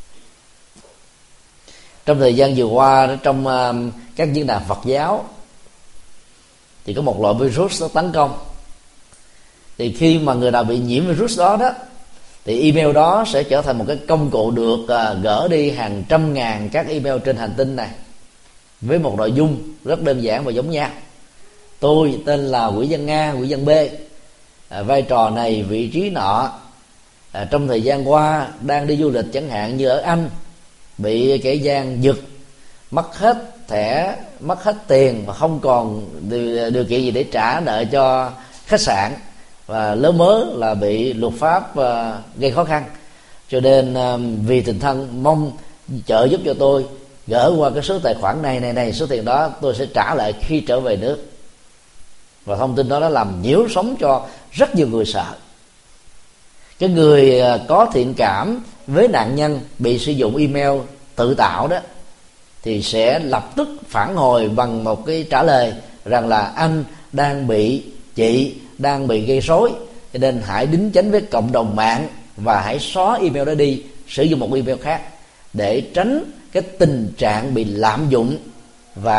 B: Trong thời gian vừa qua, trong uh, các diễn đàn Phật giáo thì có một loại virus nó tấn công. Thì khi mà người nào bị nhiễm virus đó đó, thì email đó sẽ trở thành một cái công cụ được uh, gỡ đi hàng trăm ngàn các email trên hành tinh này, với một nội dung rất đơn giản và giống nhau. Tôi tên là Nguyễn Văn A, Nguyễn Văn B, à, vai trò này, vị trí nọ, à, trong thời gian qua đang đi du lịch chẳng hạn như ở Anh, bị kẻ gian giật, mất hết thẻ, mất hết tiền và không còn điều, điều kiện gì để trả nợ cho khách sạn, và lớn mớ là bị luật pháp uh, gây khó khăn. Cho nên uh, vì tình thân mong trợ giúp cho tôi, gỡ qua cái số tài khoản này này này, số tiền đó tôi sẽ trả lại khi trở về nước. Và thông tin đó đã làm nhiễu sống cho rất nhiều người sợ. Cái người có thiện cảm với nạn nhân bị sử dụng email tự tạo đó thì sẽ lập tức phản hồi bằng một cái trả lời rằng là anh đang bị, chị đang bị gây rối, cho nên hãy đính chánh với cộng đồng mạng và hãy xóa email đó đi, sử dụng một email khác, để tránh cái tình trạng bị lạm dụng và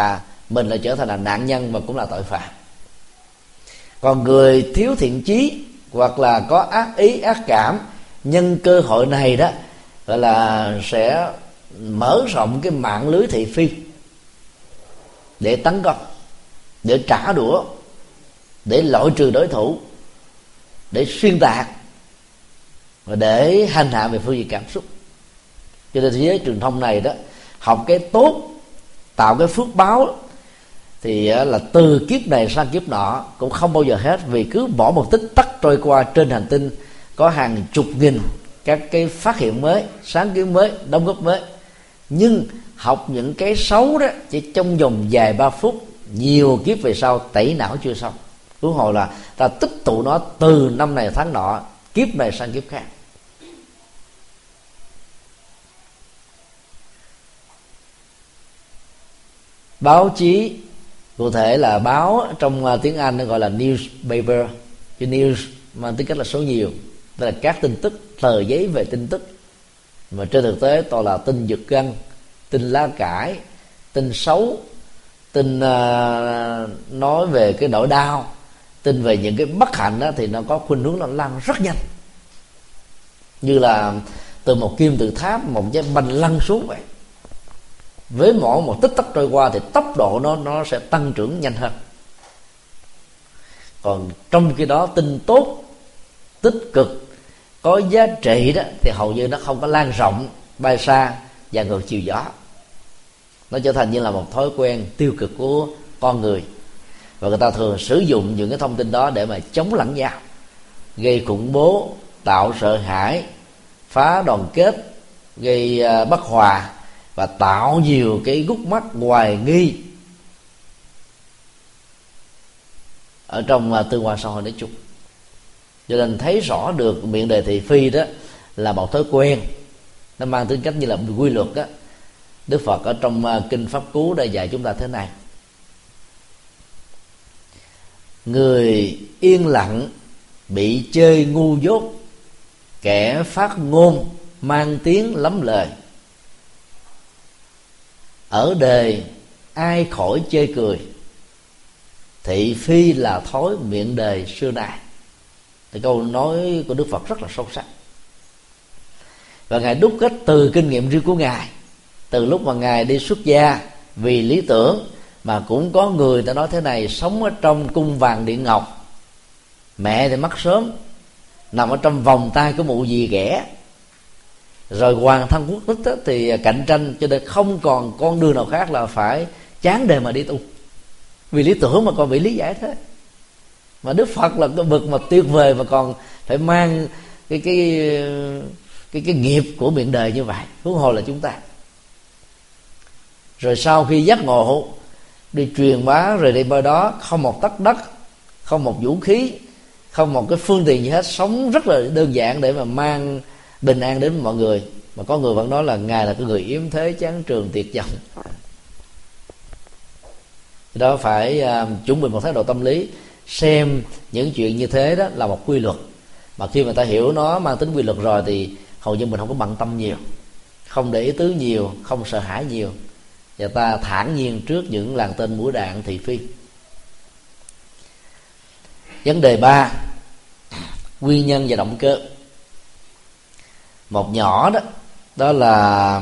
B: mình lại trở thành là nạn nhân và cũng là tội phạm. Còn người thiếu thiện chí hoặc là có ác ý ác cảm, nhân cơ hội này đó gọi là sẽ mở rộng cái mạng lưới thị phi để tấn công, để trả đũa, để loại trừ đối thủ, để xuyên tạc và để hành hạ về phương diện cảm xúc. Cho nên thế giới truyền thông này đó, học cái tốt, tạo cái phước báo thì là từ kiếp này sang kiếp nọ cũng không bao giờ hết, vì cứ bỏ một tích tắc trôi qua trên hành tinh có hàng chục nghìn các cái phát hiện mới, sáng kiến mới, đóng góp mới. Nhưng học những cái xấu đó chỉ trong vòng vài ba phút, nhiều kiếp về sau tẩy não chưa xong. Huống hồ là ta tích tụ nó từ năm này tháng nọ, kiếp này sang kiếp khác. Báo chí, cụ thể là báo trong tiếng Anh nó gọi là newspaper, chứ news mang tính cách là số nhiều, tức là các tin tức, tờ giấy về tin tức. Mà trên thực tế toàn là tin giật gân, tin lá cải, tin xấu, tin uh, nói về cái nỗi đau, tin về những cái bất hạnh đó, thì nó có khuynh hướng nó lan rất nhanh, như là từ một kim tự tháp một cái banh lăn xuống vậy. Với mỗi một tích tắc trôi qua thì tốc độ nó nó sẽ tăng trưởng nhanh hơn. Còn trong khi đó tin tốt, tích cực, có giá trị đó thì hầu như nó không có lan rộng, bay xa và ngược chiều gió. Nó trở thành như là một thói quen tiêu cực của con người, và người ta thường sử dụng những cái thông tin đó để mà chống lẫn nhau, gây khủng bố, tạo sợ hãi, phá đoàn kết, gây bất hòa và tạo nhiều cái gút mắt hoài nghi ở trong tương quan xã hội nói chung. Cho nên thấy rõ được miệng đề thị phi đó là một thói quen, nó mang tính cách như là quy luật đó. Đức Phật ở trong kinh Pháp Cú đã dạy chúng ta thế này: người yên lặng bị chơi ngu dốt, kẻ phát ngôn mang tiếng lắm lời. Ở đời ai khỏi chê cười, thị phi là thói miệng đời xưa nay. Thì câu nói của Đức Phật rất là sâu sắc, và Ngài đúc kết từ kinh nghiệm riêng của Ngài. Từ lúc mà Ngài đi xuất gia vì lý tưởng, mà cũng có người ta nói thế này: sống ở trong cung vàng điện ngọc, mẹ thì mất sớm, nằm ở trong vòng tay của mụ dì ghẻ, rồi hoàng thân quốc tích thì cạnh tranh, cho nên không còn con đường nào khác là phải chán đời mà đi tu. Vì lý tưởng mà còn bị lý giải thế. Mà Đức Phật là cái bậc mà tuyệt vời, mà còn phải mang cái cái cái cái nghiệp của miệng đời như vậy, huống hồ là chúng ta. Rồi sau khi giác ngộ, đi truyền bá rồi đi nơi đó, không một tấc đất, không một vũ khí, không một cái phương tiện gì hết, sống rất là đơn giản để mà mang bình an đến mọi người. Mà có người vẫn nói là Ngài là cái người yếm thế chán trường tuyệt vọng. Đó phải uh, chuẩn bị một thái độ tâm lý, xem những chuyện như thế đó là một quy luật, mà khi mà ta hiểu nó mang tính quy luật rồi thì hầu như mình không có bận tâm nhiều, không để ý tứ nhiều, không sợ hãi nhiều, và ta thản nhiên trước những làn tên mũi đạn thị phi. Vấn đề ba: nguyên nhân và động cơ. Một nhỏ đó đó là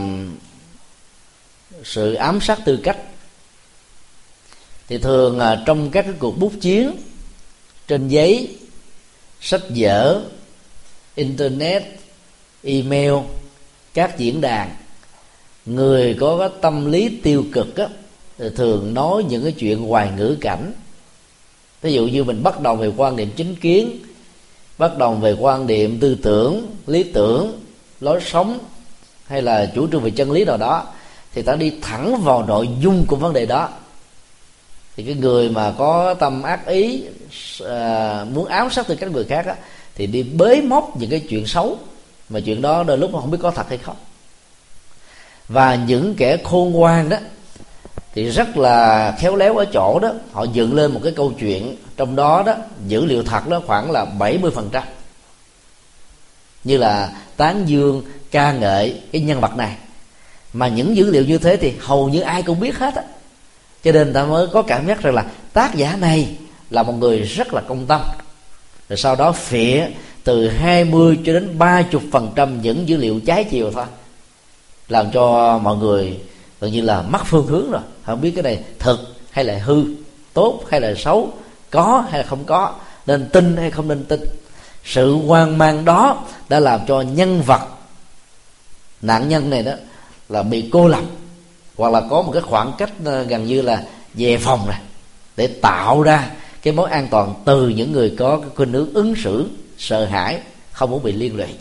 B: sự ám sát tư cách. Thì thường trong các cái cuộc bút chiến trên giấy, sách vở, internet, email, các diễn đàn, người có cái tâm lý tiêu cực á, thì thường nói những cái chuyện hoài ngữ cảnh. Ví dụ như mình bất đồng về quan điểm chính kiến, bất đồng về quan điểm tư tưởng, lý tưởng, lối sống, hay là chủ trương về chân lý nào đó, thì ta đi thẳng vào nội dung của vấn đề đó. Thì cái người mà có tâm ác ý, à, muốn ám sát tư cách người khác á, thì đi bới móc những cái chuyện xấu, mà chuyện đó đôi lúc mà không biết có thật hay không. Và những kẻ khôn ngoan đó thì rất là khéo léo ở chỗ đó, họ dựng lên một cái câu chuyện, trong đó đó dữ liệu thật đó khoảng là bảy mươi phần trăm, như là tán dương ca ngợi cái nhân vật này. Mà những dữ liệu như thế thì hầu như ai cũng biết hết á, cho nên ta mới có cảm giác rằng là tác giả này là một người rất là công tâm. Rồi sau đó phịa từ hai mươi cho đến ba mươi phần trăm những dữ liệu trái chiều thôi, làm cho mọi người gần như là mất phương hướng rồi, không biết cái này thực hay là hư, tốt hay là xấu, có hay là không có, nên tin hay không nên tin. Sự hoang mang đó đã làm cho nhân vật nạn nhân này đó là bị cô lập, hoặc là có một cái khoảng cách gần như là về phòng này, để tạo ra cái mối an toàn từ những người có cái khuynh hướng ứng xử sợ hãi, không muốn bị liên lụy.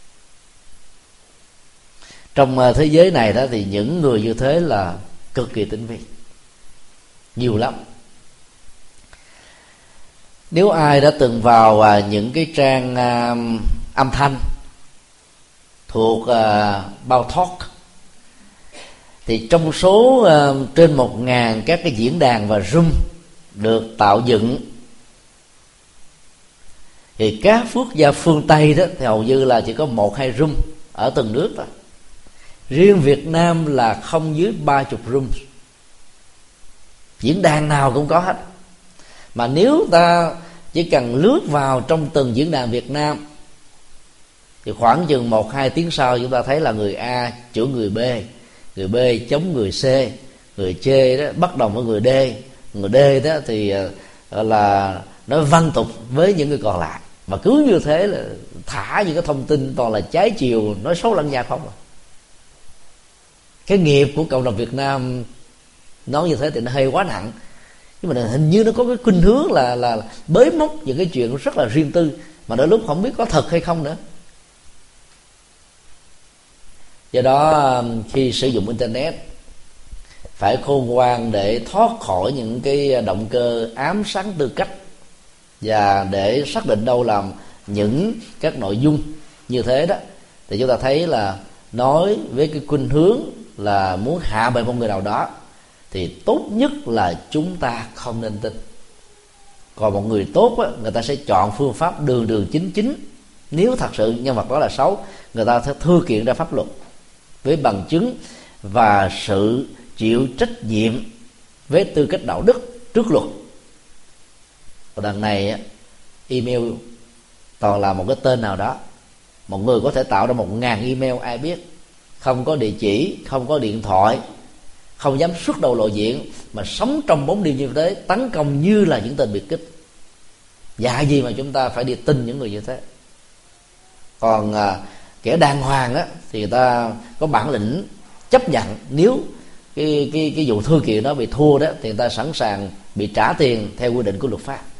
B: Trong thế giới này đó thì những người như thế là cực kỳ tinh vi, nhiều lắm. Nếu ai đã từng vào những cái trang âm thanh thuộc bao talk, thì trong số trên một ngàn các cái diễn đàn và room được tạo dựng, thì các quốc gia phương Tây đó thì hầu như là chỉ có một hai room ở từng nước thôi. Riêng Việt Nam là không dưới ba chục room, diễn đàn nào cũng có hết. Mà nếu ta chỉ cần lướt vào trong từng diễn đàn Việt Nam, thì khoảng chừng một hai tiếng sau chúng ta thấy là người A chửi người B, người B chống người C, người C đó bất đồng với người D, người D đó thì là nói văn tục với những người còn lại. Mà cứ như thế là thả những cái thông tin toàn là trái chiều, nói xấu lẫn nhau không à. Cái nghiệp của cộng đồng Việt Nam nói như thế thì nó hơi quá nặng, nhưng mà hình như nó có cái khuynh hướng là là bới móc những cái chuyện rất là riêng tư, mà đôi lúc không biết có thật hay không nữa. Do đó khi sử dụng internet phải khôn ngoan để thoát khỏi những cái động cơ ám sát tư cách, và để xác định đâu là những các nội dung như thế đó, thì chúng ta thấy là nói với cái khuynh hướng là muốn hạ bệ một người nào đó, thì tốt nhất là chúng ta không nên tin. Còn một người tốt á, người ta sẽ chọn phương pháp đường đường chính chính. Nếu thật sự nhân vật đó là xấu, người ta sẽ thư kiện ra pháp luật với bằng chứng và sự chịu trách nhiệm với tư cách đạo đức trước luật. Và đằng này á, email toàn là một cái tên nào đó. Một người có thể tạo ra một ngàn email, ai biết, không có địa chỉ, không có điện thoại, không dám xuất đầu lộ diện, mà sống trong bóng đêm như thế, tấn công như là những tên biệt kích. Dạ gì mà chúng ta phải đi tin những người như thế. Còn à, kẻ đàng hoàng á, thì người ta có bản lĩnh chấp nhận, nếu cái, cái, cái vụ thư kiện đó bị thua đó, thì người ta sẵn sàng bị trả tiền theo quy định của luật pháp.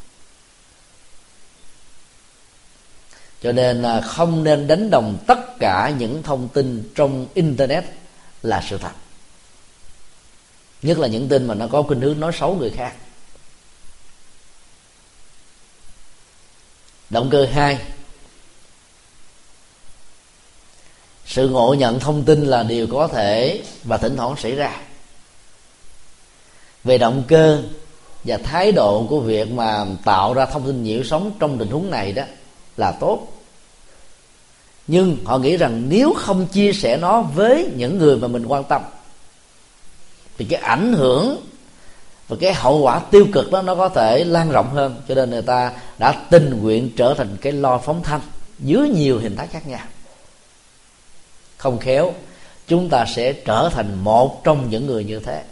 B: Cho nên à, không nên đánh đồng tất cả những thông tin trong internet là sự thật, nhất là những tin mà nó có khuynh hướng nói xấu người khác. Động cơ hai, sự ngộ nhận thông tin là điều có thể và thỉnh thoảng xảy ra. Về động cơ và thái độ của việc mà tạo ra thông tin nhiễu sóng trong tình huống này đó là tốt, nhưng họ nghĩ rằng nếu không chia sẻ nó với những người mà mình quan tâm, thì cái ảnh hưởng và cái hậu quả tiêu cực đó nó có thể lan rộng hơn. Cho nên người ta đã tình nguyện trở thành cái loa phóng thanh dưới nhiều hình thái khác nhau. Không khéo chúng ta sẽ trở thành một trong những người như thế.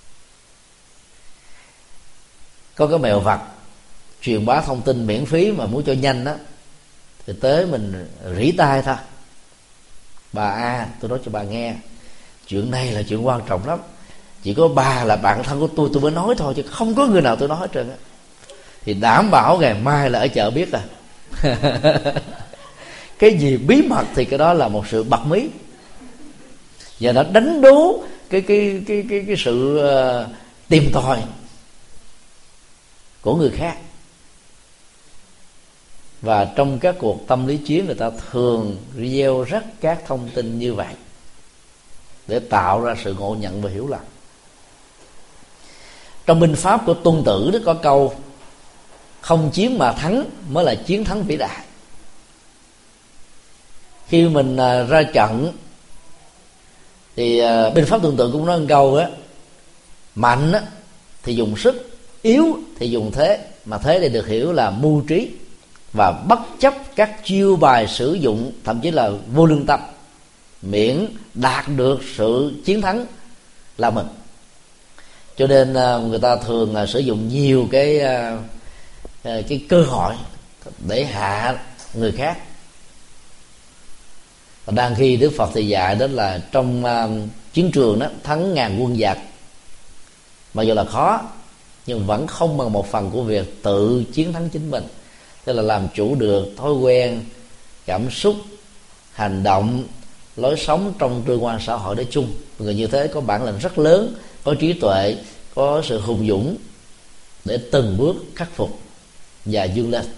B: Có cái mèo vặt truyền bá thông tin miễn phí mà muốn cho nhanh đó, thì tới mình rỉ tai thôi: bà A, tôi nói cho bà nghe, chuyện này là chuyện quan trọng lắm, chỉ có bà là bạn thân của tôi tôi mới nói thôi, chứ không có người nào tôi nói hết trơn á. Thì đảm bảo ngày mai là ở chợ biết à. Cái gì bí mật thì cái đó là một sự bật mí, và nó đánh đố cái cái cái cái cái sự uh, tìm tòi của người khác. Và trong các cuộc tâm lý chiến, người ta thường gieo rắc các thông tin như vậy để tạo ra sự ngộ nhận và hiểu lầm. Trong binh pháp của Tuân Tử đó có câu: không chiến mà thắng mới là chiến thắng vĩ đại. Khi mình uh, ra trận thì uh, binh pháp Tuân Tử cũng nói một câu á: mạnh á, thì dùng sức, yếu thì dùng thế, mà thế thì được hiểu là mưu trí, và bất chấp các chiêu bài sử dụng thậm chí là vô lương tâm, miễn đạt được sự chiến thắng là mình. Cho nên người ta thường sử dụng nhiều cái cái cơ hội để hạ người khác. Và đang khi Đức Phật thì dạy đó là trong chiến trường đó, thắng ngàn quân giặc mặc dù là khó, nhưng vẫn không bằng một phần của việc tự chiến thắng chính mình, tức là làm chủ được thói quen, cảm xúc, hành động, lối sống trong tương quan xã hội nói chung. Người như thế có bản lĩnh rất lớn, có trí tuệ, có sự hùng dũng để từng bước khắc phục và vươn lên.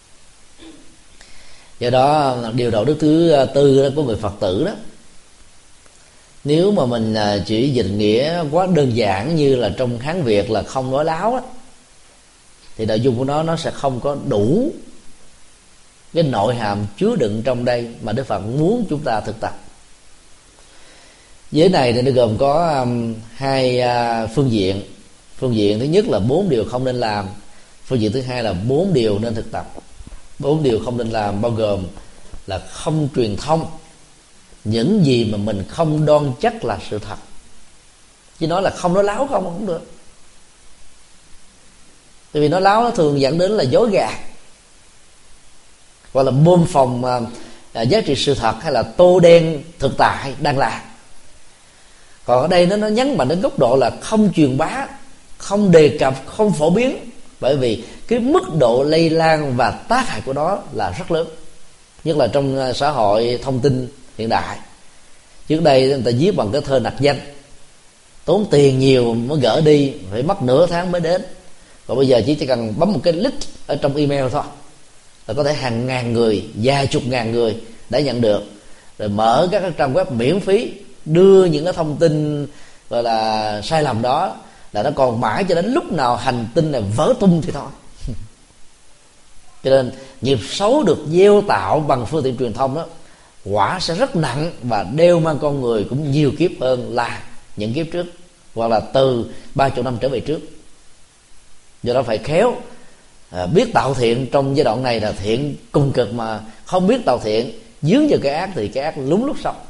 B: Do đó điều đạo đức thứ tư của người Phật tử đó, nếu mà mình chỉ dịch nghĩa quá đơn giản như là trong Hán Việt là không nói láo đó, thì nội dung của nó nó sẽ không có đủ cái nội hàm chứa đựng trong đây mà Đức Phật muốn chúng ta thực tập. Giới này thì nó gồm có um, hai uh, phương diện. Phương diện thứ nhất là bốn điều không nên làm. Phương diện thứ hai là bốn điều nên thực tập. Bốn điều không nên làm bao gồm là không truyền thông những gì mà mình không đoan chắc là sự thật. Chứ nói là không nói láo không không được. Tại vì nói láo nó thường dẫn đến là dối gạt, hoặc là bơm phòng à, giá trị sự thật, hay là tô đen thực tại đang là. Còn ở đây nó nó nhấn mạnh đến góc độ là không truyền bá, không đề cập, không phổ biến, bởi vì cái mức độ lây lan và tác hại của nó là rất lớn, nhất là trong xã hội thông tin hiện đại. Trước đây người ta viết bằng cái thơ nặc danh, tốn tiền nhiều mới gỡ đi, phải mất nửa tháng mới đến. Còn bây giờ chỉ cần bấm một cái link ở trong email thôi là có thể hàng ngàn người, vài chục ngàn người đã nhận được. Rồi mở các trang web miễn phí, đưa những cái thông tin gọi là sai lầm đó, là nó còn mãi cho đến lúc nào hành tinh này vỡ tung thì thôi. Cho nên nghiệp xấu được gieo tạo bằng phương tiện truyền thông đó, quả sẽ rất nặng và đeo mang con người cũng nhiều kiếp hơn là những kiếp trước, hoặc là từ ba chục năm trở về trước. Do đó phải khéo, à, biết tạo thiện trong giai đoạn này là thiện cùng cực, mà không biết tạo thiện dướng vào cái ác thì cái ác lúng lúc xong.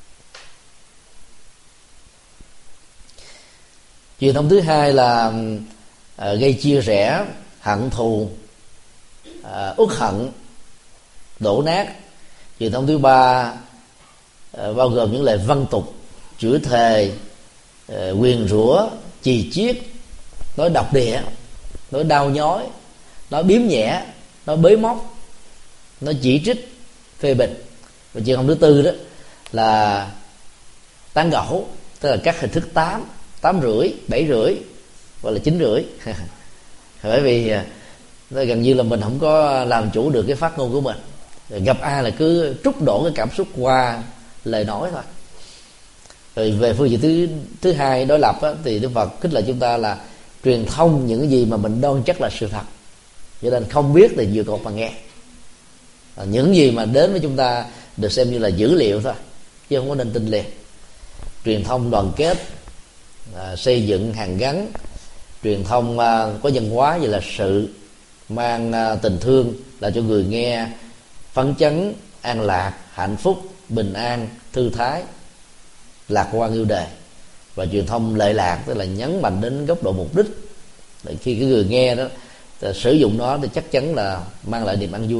B: Truyền thông thứ hai là à, gây chia rẽ, hận thù, à, uất hận, đổ nát. Truyền thông thứ ba à, bao gồm những lời văn tục, chửi thề, à, nguyền rủa, chì chiết, nói độc địa, nói đau nhói, nói biếm nhẹ, nói bới móc, nói chỉ trích, phê bình. Và truyền thông thứ tư đó là tán gẫu, tức là các hình thức tám, tám rưỡi, bảy rưỡi hoặc là chín rưỡi. Bởi vì nó gần như là mình không có làm chủ được cái phát ngôn của mình. Gặp ai là cứ trút đổ cái cảm xúc qua lời nói thôi. Rồi về phương diện thứ thứ hai đối lập á, thì Đức Phật khích lệ chúng ta là truyền thông những cái gì mà mình đoan chắc là sự thật, cho nên không biết thì vừa cột mà nghe. Những gì mà đến với chúng ta được xem như là dữ liệu thôi, chứ không có nên tin liền. Truyền thông đoàn kết, à, xây dựng hàn gắn, truyền thông à, có văn hóa về là sự, mang à, tình thương, là cho người nghe phấn chấn, an lạc, hạnh phúc, bình an, thư thái, lạc quan yêu đời. Và truyền thông lệ lạc, tức là nhấn mạnh đến góc độ mục đích. Để khi cái người nghe đó sử dụng nó thì chắc chắn là mang lại niềm an vui.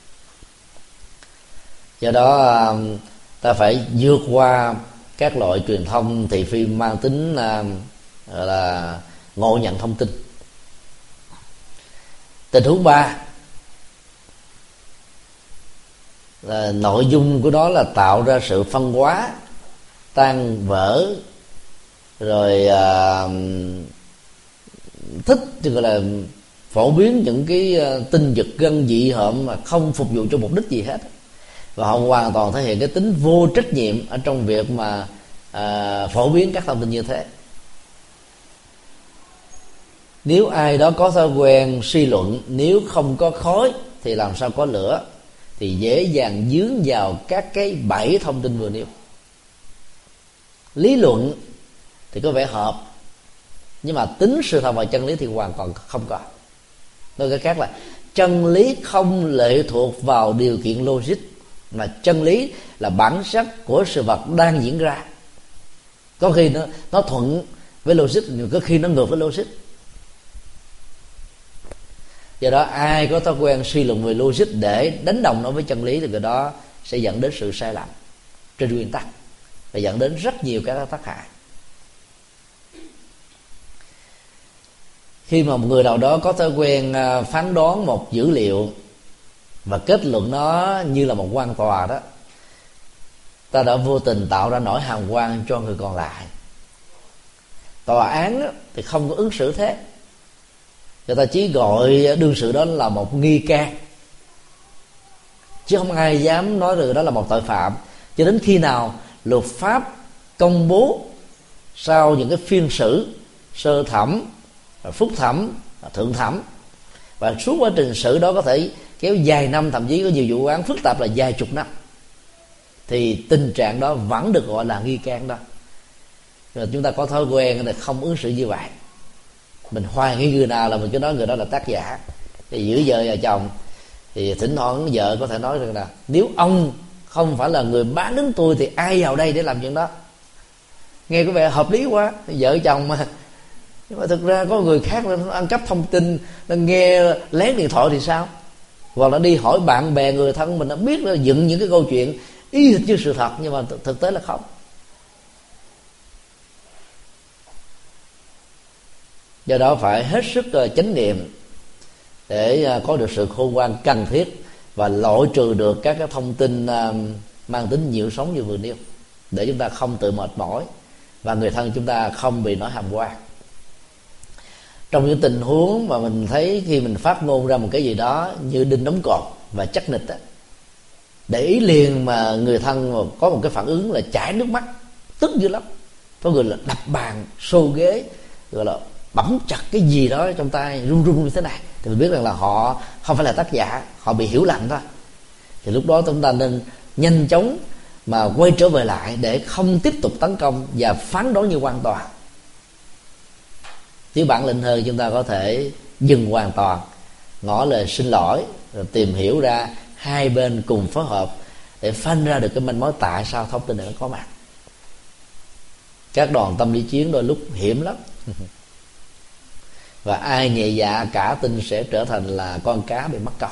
B: Do đó ta phải vượt qua các loại truyền thông thị phi mang tính là, là ngộ nhận thông tin. Tình huống ba là nội dung của đó là tạo ra sự phân hóa, tan vỡ, rồi à, thích thì gọi là phổ biến những cái tin giật gân dị hợm mà không phục vụ cho mục đích gì hết, và họ hoàn toàn thể hiện cái tính vô trách nhiệm ở trong việc mà à, phổ biến các thông tin như thế. Nếu ai đó có thói quen suy luận nếu không có khói thì làm sao có lửa, thì dễ dàng dướng vào các cái bẫy thông tin vừa nêu. Lý luận thì có vẻ hợp, nhưng mà tính sự thật và chân lý thì hoàn toàn không có. Nói cách khác là chân lý không lệ thuộc vào điều kiện logic, mà chân lý là bản chất của sự vật đang diễn ra. Có khi nó nó thuận với logic, nhưng có khi nó ngược với logic. Do đó ai có thói quen suy luận về logic để đánh đồng nó với chân lý thì người đó sẽ dẫn đến sự sai lầm trên nguyên tắc, và dẫn đến rất nhiều các tác hại. Khi mà một người nào đó có thói quen phán đoán một dữ liệu và kết luận nó như là một quan tòa đó, ta đã vô tình tạo ra nỗi hàm oan cho người còn lại. Tòa án thì không có ứng xử thế, người ta chỉ gọi đương sự đó là một nghi can, chứ không ai dám nói được đó là một tội phạm, cho đến khi nào luật pháp công bố sau những cái phiên xử sơ thẩm, phúc thẩm, thượng thẩm, và suốt quá trình xử đó có thể kéo dài năm, thậm chí có nhiều vụ án phức tạp là vài chục năm, thì tình trạng đó vẫn được gọi là nghi can đó. Rồi chúng ta có thói quen là không ứng xử như vậy. Mình hoài nghi người nào là mình cứ nói người đó là tác giả. Thì giữa vợ và chồng thì thỉnh thoảng vợ có thể nói rằng là nếu ông không phải là người bán đứng tôi thì ai vào đây để làm chuyện đó. Nghe có vẻ hợp lý quá, vợ chồng mà. Nhưng mà thực ra có người khác nó ăn cắp thông tin, nó nghe lén điện thoại thì sao? Hoặc là đi hỏi bạn bè người thân mình, nó biết là dựng những cái câu chuyện y hệt như sự thật, nhưng mà thực tế là không. Do đó phải hết sức chánh niệm để có được sự khôn ngoan cần thiết và loại trừ được các cái thông tin mang tính nhiễu sóng như vừa nêu, để chúng ta không tự mệt mỏi và người thân chúng ta không bị nỗi hàm oan. Trong những tình huống mà mình thấy khi mình phát ngôn ra một cái gì đó như đinh đóng cột và chắc nịch á, để ý liền mà người thân có một cái phản ứng là chảy nước mắt, tức dữ lắm. Có người là đập bàn, xô ghế, gọi là bấm chặt cái gì đó trong tay, run run như thế này, thì mình biết rằng là họ không phải là tác giả, họ bị hiểu lầm thôi. Thì lúc đó chúng ta nên nhanh chóng mà quay trở về lại để không tiếp tục tấn công và phán đoán như hoàn toàn. Chứ bản lĩnh hơn, chúng ta có thể dừng hoàn toàn, ngỏ lời xin lỗi, rồi tìm hiểu ra hai bên cùng phối hợp để phanh ra được cái manh mối tại sao thông tin này nó có mặt. Các đoàn tâm lý chiến đôi lúc hiểm lắm. Và ai nhẹ dạ cả tin sẽ trở thành là con cá bị mắc câu.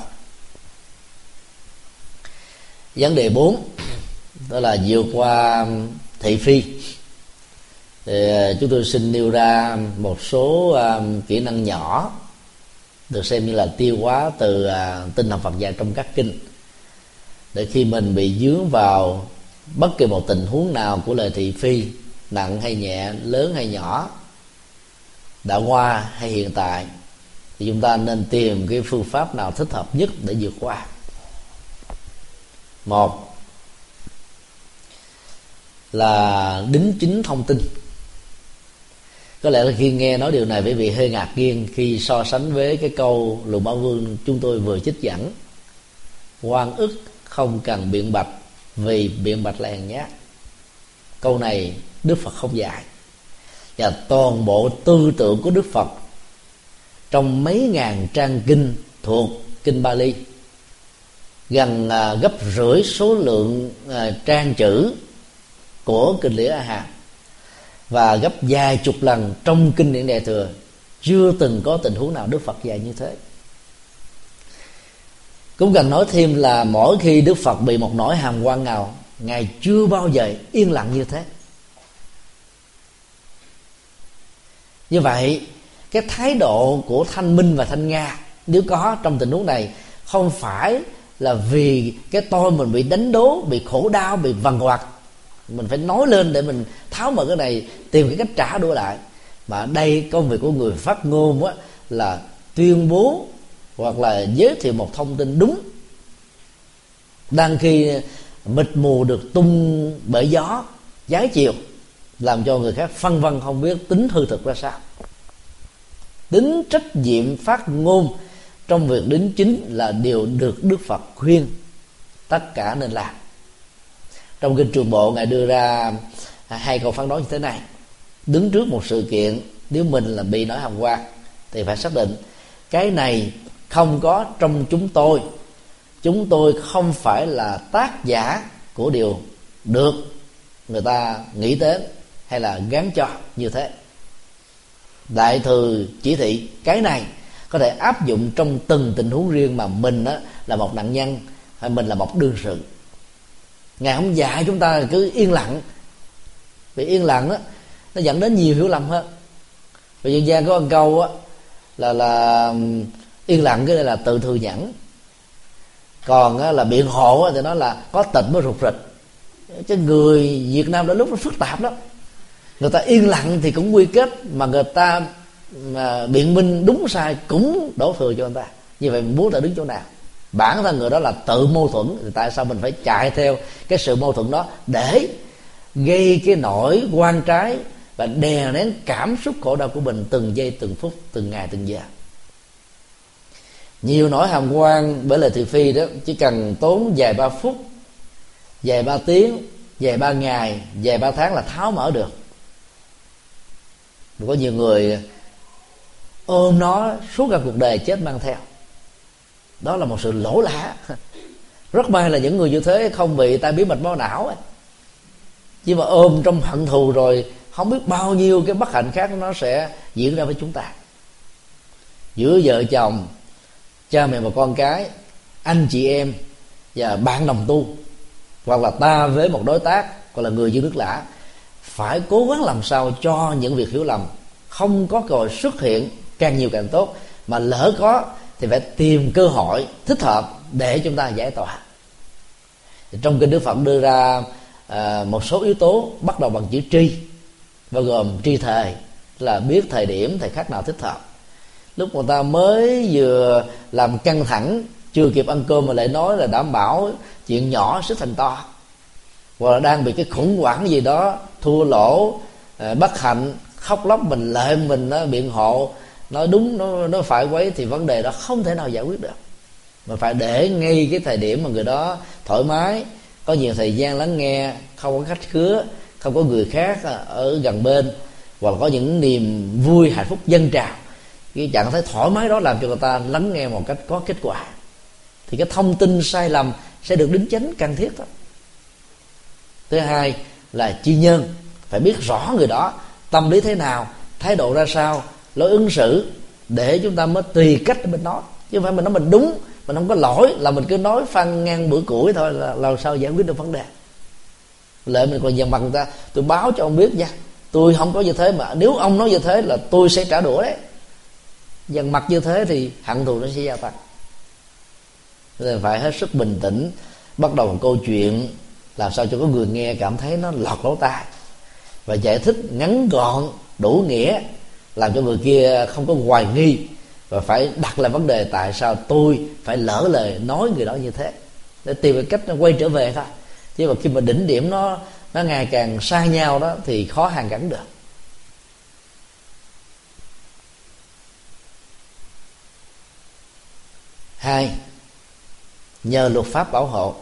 B: Vấn đề bốn, đó là vượt qua thị phi. Thì chúng tôi xin nêu ra một số uh, kỹ năng nhỏ được xem như là tiêu hóa từ uh, tinh thần Phật dạy trong các kinh, để khi mình bị dướng vào bất kỳ một tình huống nào của lời thị phi, nặng hay nhẹ, lớn hay nhỏ, đã qua hay hiện tại, thì chúng ta nên tìm cái phương pháp nào thích hợp nhất để vượt qua. Một là đính chính thông tin. Có lẽ là khi nghe nói điều này quý vị hơi ngạc nhiên khi so sánh với cái câu Lục Bảo Vương chúng tôi vừa trích dẫn: oan ức không cần biện bạch, vì biện bạch là hèn nhát. Câu này Đức Phật không dạy, và toàn bộ tư tưởng của Đức Phật trong mấy ngàn trang kinh thuộc kinh Bali, gần à, gấp rưỡi số lượng à, trang chữ của kinh Lĩa A Hàm, và gấp vài chục lần trong kinh Điển Đại Thừa, chưa từng có tình huống nào Đức Phật dạy như thế. Cũng cần nói thêm là mỗi khi Đức Phật bị một nỗi hàm oan nào, Ngài chưa bao giờ yên lặng như thế. Như vậy cái thái độ của Thanh Minh và Thanh Nga nếu có trong tình huống này, không phải là vì cái tôi mình bị đánh đố, bị khổ đau, bị vằn vặt, mình phải nói lên để mình tháo mở cái này, tìm cái cách trả đũa lại. Mà đây công việc của người phát ngôn á, là tuyên bố hoặc là giới thiệu một thông tin đúng, đang khi mịt mù được tung bởi gió trái chiều, làm cho người khác phân vân không biết tính hư thực ra sao. Tính trách nhiệm phát ngôn trong việc đính chính là điều được Đức Phật khuyên tất cả nên làm. Trong kinh Trường Bộ, Ngài đưa ra hai câu phán đoán như thế này: đứng trước một sự kiện Nếu mình là bị nỗi hàm quan thì phải xác định cái này không có trong chúng tôi, chúng tôi không phải là tác giả của điều được người ta nghĩ đến hay là gán cho như thế. Đại thừa chỉ thị cái này có thể áp dụng trong từng tình huống riêng mà mình á, là một nạn nhân hay mình là một đương sự. Ngài không dạy chúng ta cứ yên lặng, vì yên lặng á, nó dẫn đến nhiều hiểu lầm hơn. Vì dân gian có một câu á, là là yên lặng cái này là tự thừa nhận, còn á, là biện hộ á, thì nó là có tịnh mới rụt rịch. Cái người Việt Nam đã lúc nó phức tạp lắm, người ta yên lặng thì cũng quy kết, mà người ta mà biện minh đúng sai cũng đổ thừa cho người ta. Như vậy mình muốn ta đứng chỗ nào? Bản thân người đó là tự mâu thuẫn, thì tại sao mình phải chạy theo cái sự mâu thuẫn đó để gây cái nỗi oan trái và đè nén cảm xúc khổ đau của mình từng giây từng phút, từng ngày từng giờ? Nhiều nỗi hàm quan bởi lời thị phi đó chỉ cần tốn vài ba phút, vài ba tiếng, vài ba ngày, vài ba tháng là tháo mở được. Có nhiều người ôm nó suốt cả cuộc đời chết mang theo. Đó là một sự lỗ lã. Rất may là những người như thế không bị tai biến mạch máu não ấy. Chứ mà ôm trong hận thù rồi không biết bao nhiêu cái bất hạnh khác nó sẽ diễn ra với chúng ta. Giữa vợ chồng, cha mẹ và con cái, anh chị em và bạn đồng tu, hoặc là ta với một đối tác, hoặc là người dân nước lạ, phải cố gắng làm sao cho những việc hiểu lầm không có cơ hội xuất hiện, càng nhiều càng tốt. Mà lỡ có thì phải tìm cơ hội thích hợp để chúng ta giải tỏa. Trong kinh Đức Phật đưa ra à, một số yếu tố bắt đầu bằng chữ tri, bao gồm tri thời, là biết thời điểm thời khắc nào thích hợp. Lúc người ta mới vừa làm căng thẳng, chưa kịp ăn cơm mà lại nói là đảm bảo chuyện nhỏ sẽ thành to, hoặc là đang bị cái khủng hoảng gì đó, thua lỗ, à, bất hạnh, khóc lóc, mình lợi mình nó biện hộ, nói đúng nó nó phải quấy, thì vấn đề đó không thể nào giải quyết được. Mà phải để ngay cái thời điểm mà người đó thoải mái, có nhiều thời gian lắng nghe, không có khách khứa, không có người khác ở gần bên, hoặc là có những niềm vui hạnh phúc dâng trào, cái trạng thái thoải mái đó làm cho người ta lắng nghe một cách có kết quả, thì cái thông tin sai lầm sẽ được đính chánh cần thiết đó. Thứ hai là chi nhân, phải biết rõ người đó tâm lý thế nào, thái độ ra sao, lối ứng xử, để chúng ta mới tùy cách để mình nói. Chứ không phải mình nói mình đúng, mình không có lỗi là mình cứ nói phăng ngang bữa củi thôi, là làm sao giải quyết được vấn đề. Lợi mình còn dằn mặt người ta, tôi báo cho ông biết nha, tôi không có như thế, mà nếu ông nói như thế là tôi sẽ trả đũa đấy. Dằn mặt như thế thì hận thù nó sẽ gia tăng. Nên phải hết sức bình tĩnh, bắt đầu một câu chuyện làm sao cho có người nghe cảm thấy nó lọt lỗ tai, và giải thích ngắn gọn đủ nghĩa, làm cho người kia không có hoài nghi, và phải đặt lại vấn đề tại sao tôi phải lỡ lời nói người đó như thế, để tìm cái cách nó quay trở về thôi. Chứ mà khi mà đỉnh điểm nó nó ngày càng xa nhau đó thì khó hàn gắn được. Hai, nhờ luật pháp bảo hộ.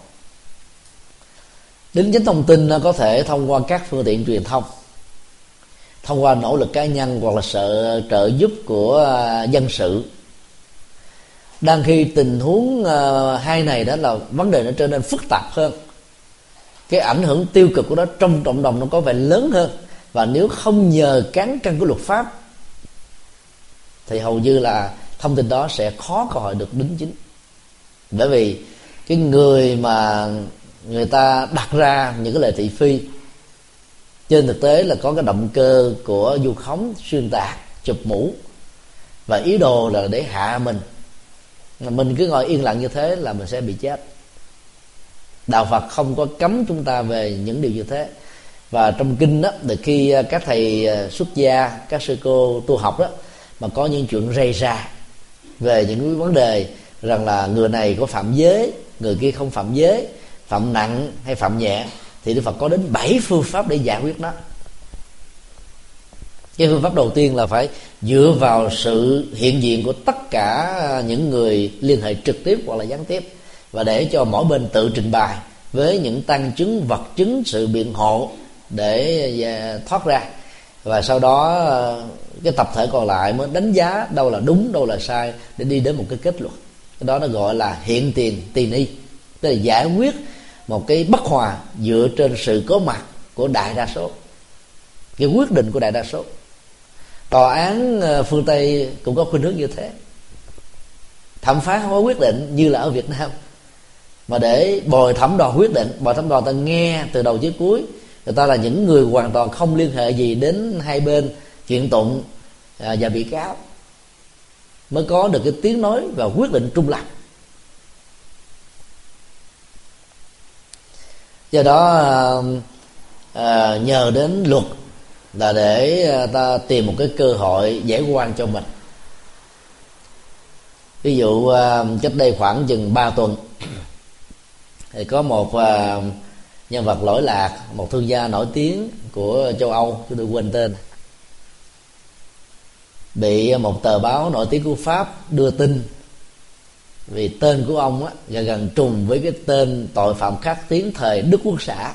B: Đính chính thông tin có thể thông qua các phương tiện truyền thông, thông qua nỗ lực cá nhân hoặc là sự trợ giúp của dân sự. Đang khi tình huống uh, hai này đó là vấn đề nó trở nên phức tạp hơn, cái ảnh hưởng tiêu cực của nó trong cộng đồng nó có vẻ lớn hơn, và nếu không nhờ cán cân của luật pháp thì hầu như là thông tin đó sẽ khó có hội được đính chính. Bởi vì cái người mà người ta đặt ra những cái lời thị phi trên thực tế là có cái động cơ của vu khống, xuyên tạc, chụp mũ, và ý đồ là để hạ mình. Mình cứ ngồi yên lặng như thế là mình sẽ bị chết. Đạo Phật không có cấm chúng ta về những điều như thế. Và trong kinh đó, từ khi các thầy xuất gia, các sư cô tu học đó, mà có những chuyện rầy rà về những vấn đề rằng là người này có phạm giới, người kia không phạm giới, phạm nặng hay phạm nhẹ, thì Đức Phật có đến bảy phương pháp để giải quyết nó. Cái phương pháp đầu tiên là phải dựa vào sự hiện diện của tất cả những người liên hệ trực tiếp hoặc là gián tiếp, và để cho mỗi bên tự trình bày với những tăng chứng, vật chứng, sự biện hộ để thoát ra. và sau đó cái tập thể còn lại mới đánh giá đâu là đúng đâu là sai để đi đến một cái kết luận. Cái đó nó gọi là hiện tiền tỳ ni, tức là giải quyết một cái bất hòa dựa trên sự có mặt của đại đa số, cái quyết định của đại đa số. Tòa án phương Tây cũng có khuynh hướng như thế. Thẩm phán không có quyết định như là ở Việt Nam, mà để bồi thẩm đoàn quyết định. Bồi thẩm đoàn ta nghe từ đầu tới cuối, người ta là những người hoàn toàn không liên hệ gì đến hai bên kiện tụng và bị cáo, mới có được cái tiếng nói và quyết định trung lập. Do đó à, nhờ đến luật là để ta tìm một cái cơ hội giải oan cho mình. Ví dụ à, cách đây khoảng chừng ba tuần thì có một à, nhân vật lỗi lạc, một thương gia nổi tiếng của châu Âu, tôi quên tên, bị một tờ báo nổi tiếng của Pháp đưa tin vì tên của ông á, gần gần trùng với cái tên tội phạm khắc tiếng thời Đức Quốc xã.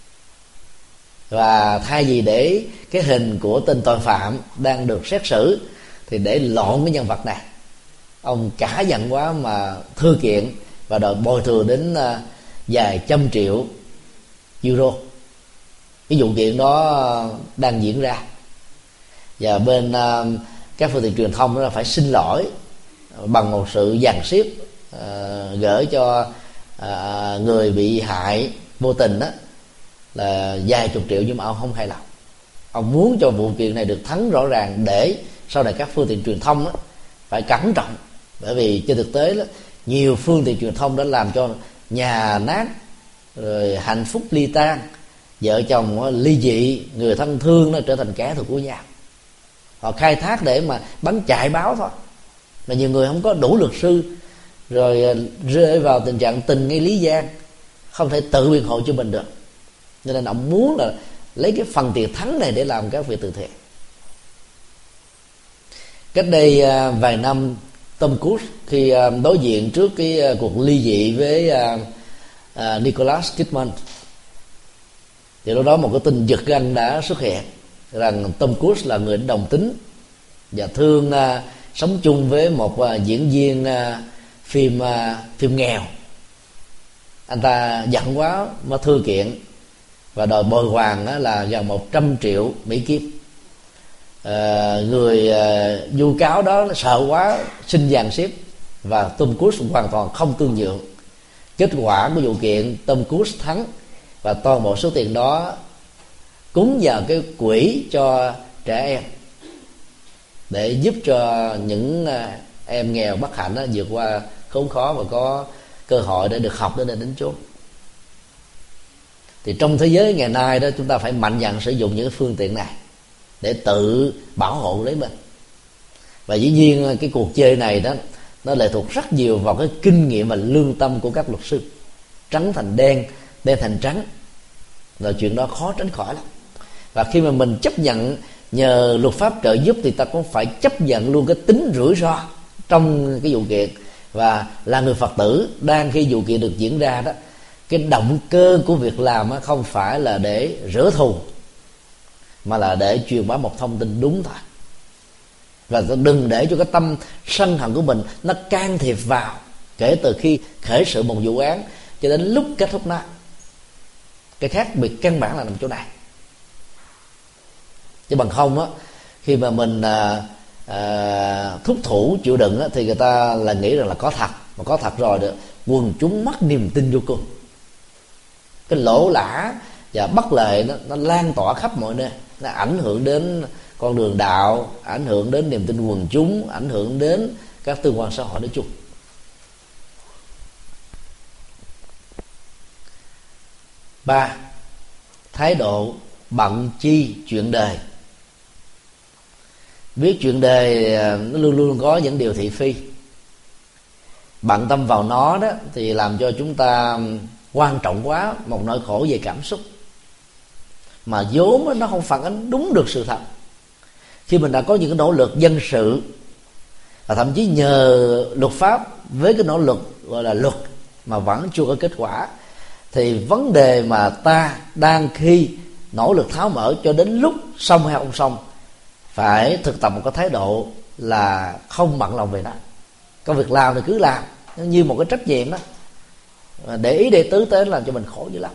B: Và thay vì để cái hình của tên tội phạm đang được xét xử thì để lộn cái nhân vật này, ông cả giận quá mà thư kiện và đòi bồi thường đến vài trăm triệu euro. Cái vụ kiện đó đang diễn ra, và bên các phương tiện truyền thông đó là phải xin lỗi bằng một sự dàn xếp uh, gửi cho uh, người bị hại vô tình đó là vài chục triệu, nhưng mà ông không hài lòng. Ông muốn cho vụ kiện này được thắng rõ ràng để sau này các phương tiện truyền thông đó phải cẩn trọng, bởi vì trên thực tế đó, nhiều phương tiện truyền thông đã làm cho nhà nát, rồi hạnh phúc ly tan, vợ chồng ly dị, người thân thương nó trở thành kẻ thù của nhau. Họ khai thác để mà bắn chạy báo thôi, mà nhiều người không có đủ luật sư, rồi rơi vào tình trạng tình ngay lý gian, không thể tự biện hộ cho mình được. Cho nên ông muốn là lấy cái phần tiền thắng này để làm các việc từ thiện. Cách đây vài năm, Tom Cruise khi đối diện trước cái cuộc ly dị với Nicolas Kidman, thì lúc đó một cái tin giật gân đã xuất hiện rằng Tom Cruise là người đồng tính và thương uh, sống chung với một uh, diễn viên uh, phim uh, phim nghèo. Anh ta giận quá mà thư kiện và đòi bồi hoàn uh, là gần một trăm triệu Mỹ Kim. Uh, người uh, vu cáo đó sợ quá xin dàn xếp, và Tom Cruise hoàn toàn không tương nhượng. Kết quả của vụ kiện, Tom Cruise thắng, và toàn bộ số tiền đó cúng vào cái quỹ cho trẻ em, để giúp cho những em nghèo bất hạnh đó vượt qua khốn khó và có cơ hội để được học đến nơi đến chốn. Thì trong thế giới ngày nay đó, chúng ta phải mạnh dạn sử dụng những cái phương tiện này để tự bảo hộ lấy mình. Và dĩ nhiên cái cuộc chơi này đó, nó lệ thuộc rất nhiều vào cái kinh nghiệm và lương tâm của các luật sư. Trắng thành đen, đen thành trắng là chuyện đó khó tránh khỏi lắm. Và khi mà mình chấp nhận nhờ luật pháp trợ giúp, thì ta cũng phải chấp nhận luôn cái tính rủi ro trong cái vụ kiện. Và là người Phật tử, đang khi vụ kiện được diễn ra đó, cái động cơ của việc làm không phải là để rửa thù, mà là để truyền bá một thông tin đúng thôi. Và đừng để cho cái tâm sân hận của mình nó can thiệp vào kể từ khi khởi sự một vụ án cho đến lúc kết thúc nó. Cái khác biệt căn bản là nằm chỗ này. Chứ bằng không á, khi mà mình à, à, thúc thủ chịu đựng á, thì người ta là nghĩ rằng là có thật. Mà có thật rồi được, quần chúng mất niềm tin vô cùng. Cái lỗ lã và bất lệ nó, nó lan tỏa khắp mọi nơi. Nó ảnh hưởng đến con đường đạo, ảnh hưởng đến niềm tin quần chúng, ảnh hưởng đến các tương quan xã hội nói chung. Ba, thái độ bận chi chuyện đời. Biết chuyện đời nó luôn luôn có những điều thị phi. Bận tâm vào nó đó thì làm cho chúng ta quan trọng quá một nỗi khổ về cảm xúc, mà vốn nó không phản ánh đúng được sự thật. Khi mình đã có những cái nỗ lực dân sự, và thậm chí nhờ luật pháp với cái nỗ lực gọi là luật mà vẫn chưa có kết quả, thì vấn đề mà ta đang khi nỗ lực tháo mở cho đến lúc xong hay không xong, phải thực tập một cái thái độ là không bận lòng về nó. Công việc làm thì cứ làm như một cái trách nhiệm đó, để ý để tứ tế làm cho mình khổ dữ lắm.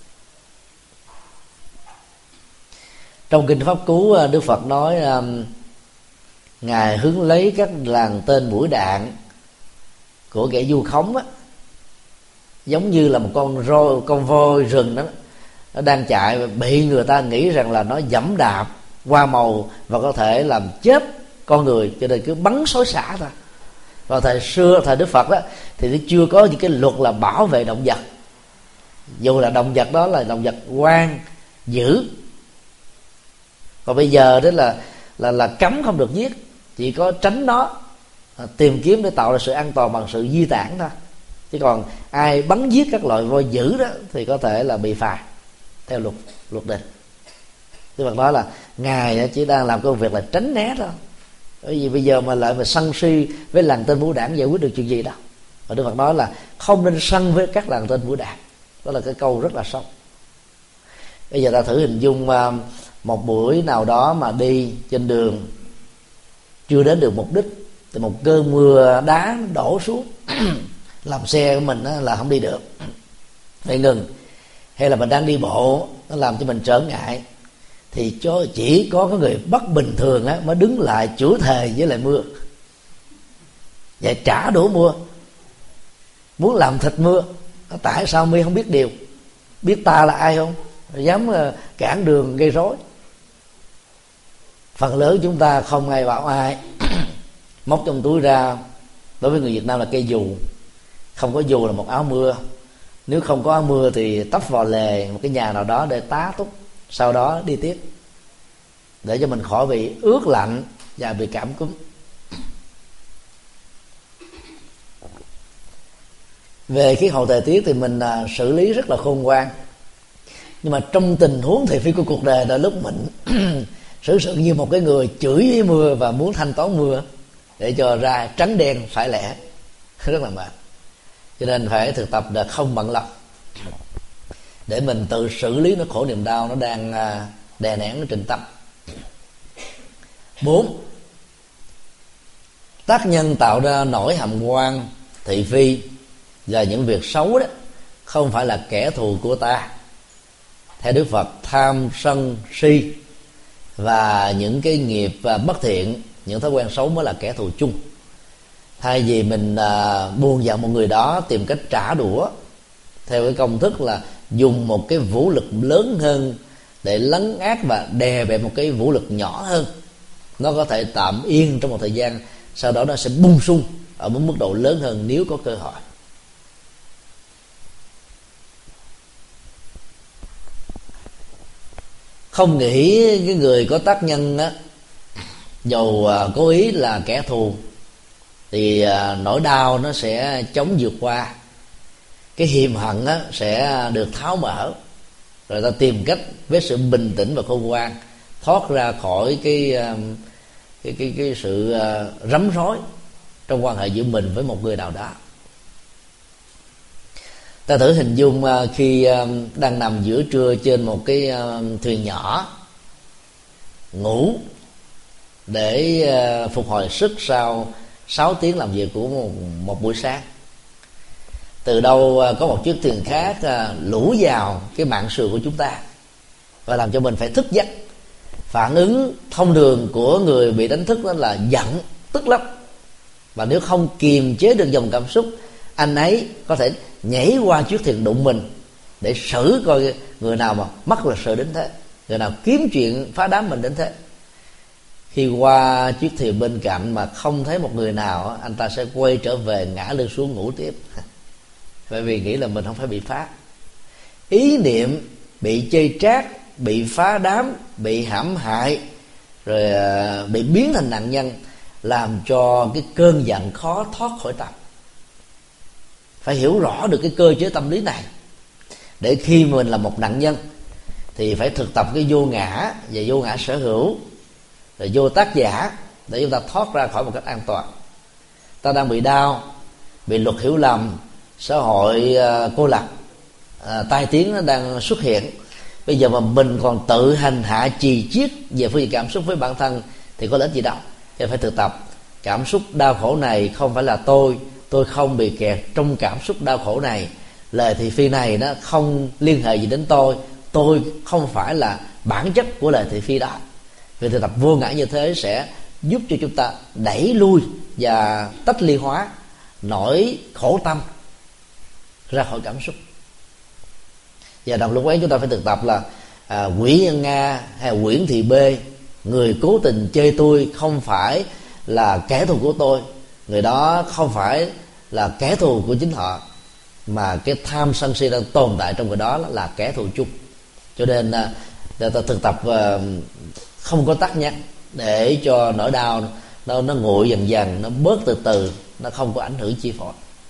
B: Trong kinh Pháp Cú, Đức Phật nói Ngài hướng lấy các làng tên mũi đạn của kẻ vu khống á, giống như là một con roi, con voi rừng đó, nó đang chạy, bị người ta nghĩ rằng là nó dẫm đạp qua màu và có thể làm chết con người, cho nên cứ bắn xối xả thôi. Vào thời xưa, thời Đức Phật đó, thì nó chưa có những cái luật là bảo vệ động vật, dù là động vật đó là động vật ngoan dữ. Còn bây giờ đó là là là cấm không được giết, chỉ có tránh nó, tìm kiếm để tạo ra sự an toàn bằng sự di tản thôi. Chứ còn ai bắn giết các loại voi dữ đó thì có thể là bị phạt theo luật luật định. Đức Phật nói là Ngài chỉ đang làm công việc là tránh né thôi. Bởi vì bây giờ mà lại mà sân si với làng tên vũ đảng giải quyết được chuyện gì đâu. Và Đức Phật nói là không nên sân với các làng tên vũ đảng. Đó là cái câu rất là sâu. Bây giờ ta thử hình dung một buổi nào đó mà đi trên đường chưa đến được mục đích, thì một cơn mưa đá đổ xuống làm xe của mình là không đi được, phải ngừng. Hay là mình đang đi bộ, nó làm cho mình trở ngại, thì cho chỉ có cái người bất bình thường á mới đứng lại chửi thề với lại mưa, và trả đũa mưa, muốn làm thịt mưa. Tại sao mi không biết điều, biết ta là ai không, dám cản đường gây rối. Phần lớn chúng ta không ai bảo ai móc trong túi ra, đối với người Việt Nam là cây dù, không có dù là một áo mưa, nếu không có áo mưa thì tấp vào lề một cái nhà nào đó để tá túc, sau đó đi tiếp, để cho mình khỏi bị ướt lạnh và bị cảm cúm. Về khí hậu thời tiết thì mình à, xử lý rất là khôn ngoan, nhưng mà trong tình huống thị phi của cuộc đời là lúc mình xử sự như một cái người chửi với mưa và muốn thanh toán mưa để cho ra trắng đen phải lẻ, rất là mệt. Cho nên phải thực tập là không bận lòng, để mình tự xử lý nó khổ niềm đau nó đang à, đè nén nó trên tâm. Bốn, tác nhân tạo ra nỗi hàm oan, thị phi và những việc xấu đó không phải là kẻ thù của ta. Theo Đức Phật, tham sân si và những cái nghiệp bất thiện, những thói quen xấu mới là kẻ thù chung. Thay vì mình à, buồn giận một người đó, tìm cách trả đũa theo cái công thức là dùng một cái vũ lực lớn hơn để lấn át và đè bẹp một cái vũ lực nhỏ hơn, nó có thể tạm yên trong một thời gian, sau đó nó sẽ bung sung ở một mức độ lớn hơn nếu có cơ hội. Không nghĩ cái người có tác nhân á, dầu cố ý là kẻ thù, thì nỗi đau nó sẽ chống vượt qua, cái hiềm hận á sẽ được tháo mở, rồi ta tìm cách với sự bình tĩnh và khôn ngoan thoát ra khỏi cái cái cái, cái sự rắm rối trong quan hệ giữa mình với một người nào đó. Ta thử hình dung khi đang nằm giữa trưa trên một cái thuyền nhỏ, ngủ để phục hồi sức sau sáu tiếng làm việc của một, một buổi sáng. Từ đâu có một chiếc thuyền khác lũ vào cái mạng sườn của chúng ta và làm cho mình phải thức giấc. Phản ứng thông thường của người bị đánh thức đó là giận, tức lắm. Và nếu không kiềm chế được dòng cảm xúc, anh ấy có thể nhảy qua chiếc thuyền đụng mình để xử coi người nào mà mắc là sự đến thế, người nào kiếm chuyện phá đám mình đến thế. Khi qua chiếc thuyền bên cạnh mà không thấy một người nào, anh ta sẽ quay trở về ngã lưng xuống ngủ tiếp, bởi vì nghĩ là mình không phải bị phá. Ý niệm bị chê trách, bị phá đám, bị hãm hại, rồi bị biến thành nạn nhân, làm cho cái cơn giận khó thoát khỏi tâm. Phải hiểu rõ được cái cơ chế tâm lý này, để khi mình là một nạn nhân thì phải thực tập cái vô ngã và vô ngã sở hữu, rồi vô tác giả, để chúng ta thoát ra khỏi một cách an toàn. Ta đang bị đau, bị luật hiểu lầm, xã hội cô lập, à, tai tiếng nó đang xuất hiện, Bây giờ mà mình còn tự hành hạ trì chiết về phương diện cảm xúc với bản thân thì có lợi ích gì đâu. Cho phải thực tập cảm xúc đau khổ này không phải là tôi, tôi không bị kẹt trong cảm xúc đau khổ này, lời thị phi này nó không liên hệ gì đến tôi, tôi không phải là bản chất của lời thị phi đó. Việc thực tập vô ngã như thế sẽ giúp cho chúng ta đẩy lui và tách ly hóa nỗi khổ tâm ra khỏi cảm xúc. Và đồng lúc ấy chúng ta phải thực tập là à, Nguyễn Nhân Nga hay Nguyễn Thị B, người cố tình chê tôi không phải là kẻ thù của tôi, người đó không phải là kẻ thù của chính họ, mà cái tham sân si đang tồn tại trong người đó là kẻ thù chung. Cho nên ta thực tập không có tắc nhắc để cho nỗi đau nó nó nguội dần dần, nó bớt từ từ, nó không có ảnh hưởng chi phối.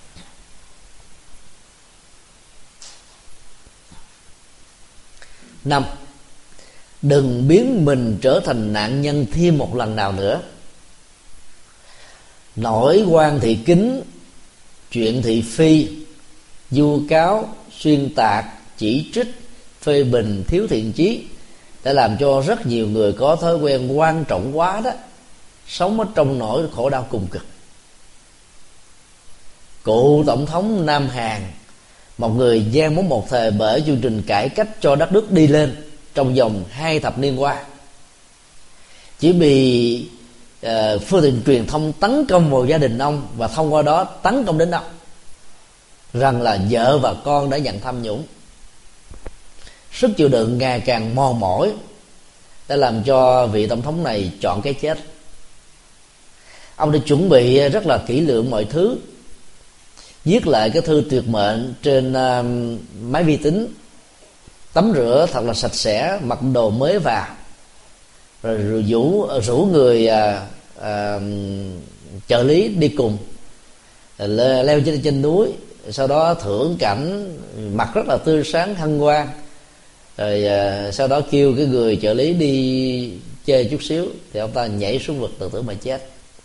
B: Năm, đừng biến mình trở thành nạn nhân thêm một lần nào nữa. Nỗi quan thị kính, chuyện thị phi, vu cáo, xuyên tạc, chỉ trích, phê bình, thiếu thiện chí đã làm cho rất nhiều người có thói quen quan trọng quá đó, sống ở trong nỗi khổ đau cùng cực. Cựu tổng thống Nam Hàn, một người gieo mối một thời bởi chương trình cải cách cho đất nước đi lên trong vòng hai thập niên qua, chỉ bị uh, phương tiện truyền thông tấn công vào gia đình ông và thông qua đó tấn công đến ông rằng là vợ và con đã nhận tham nhũng. Sức chịu đựng ngày càng mòn mỏi đã làm cho vị tổng thống này chọn cái chết. Ông đã chuẩn bị rất là kỹ lưỡng mọi thứ, viết lại cái thư tuyệt mệnh trên uh, máy vi tính, tắm rửa thật là sạch sẽ, mặc đồ mới vào, rồi, rồi rủ, rủ người uh, uh, trợ lý đi cùng, leo, leo trên, trên núi, sau đó thưởng cảnh mặt rất là tươi sáng hân hoan, rồi uh, sau đó kêu cái người trợ lý đi chơi chút xíu thì ông ta nhảy xuống vực tự tử mà chết.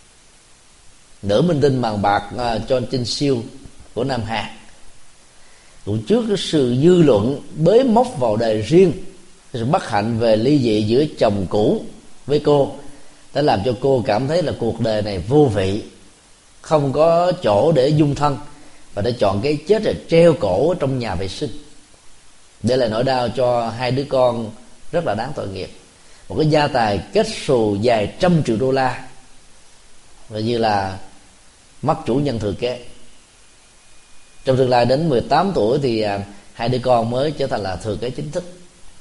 B: Nữ minh tinh màn bạc uh, John Trinh Siêu của Nam Hàn cũng trước cái sự dư luận bới móc vào đời riêng, sự bất hạnh về ly dị giữa chồng cũ với cô đã làm cho cô cảm thấy là cuộc đời này vô vị, không có chỗ để dung thân, và đã chọn cái chết rồi treo cổ trong nhà vệ sinh để lại nỗi đau cho hai đứa con rất là đáng tội nghiệp. Một cái gia tài kết xù vài trăm triệu đô la và như là mất chủ nhân thừa kế. Trong tương lai đến mười tám tuổi thì à, hai đứa con mới trở thành là thừa kế chính thức.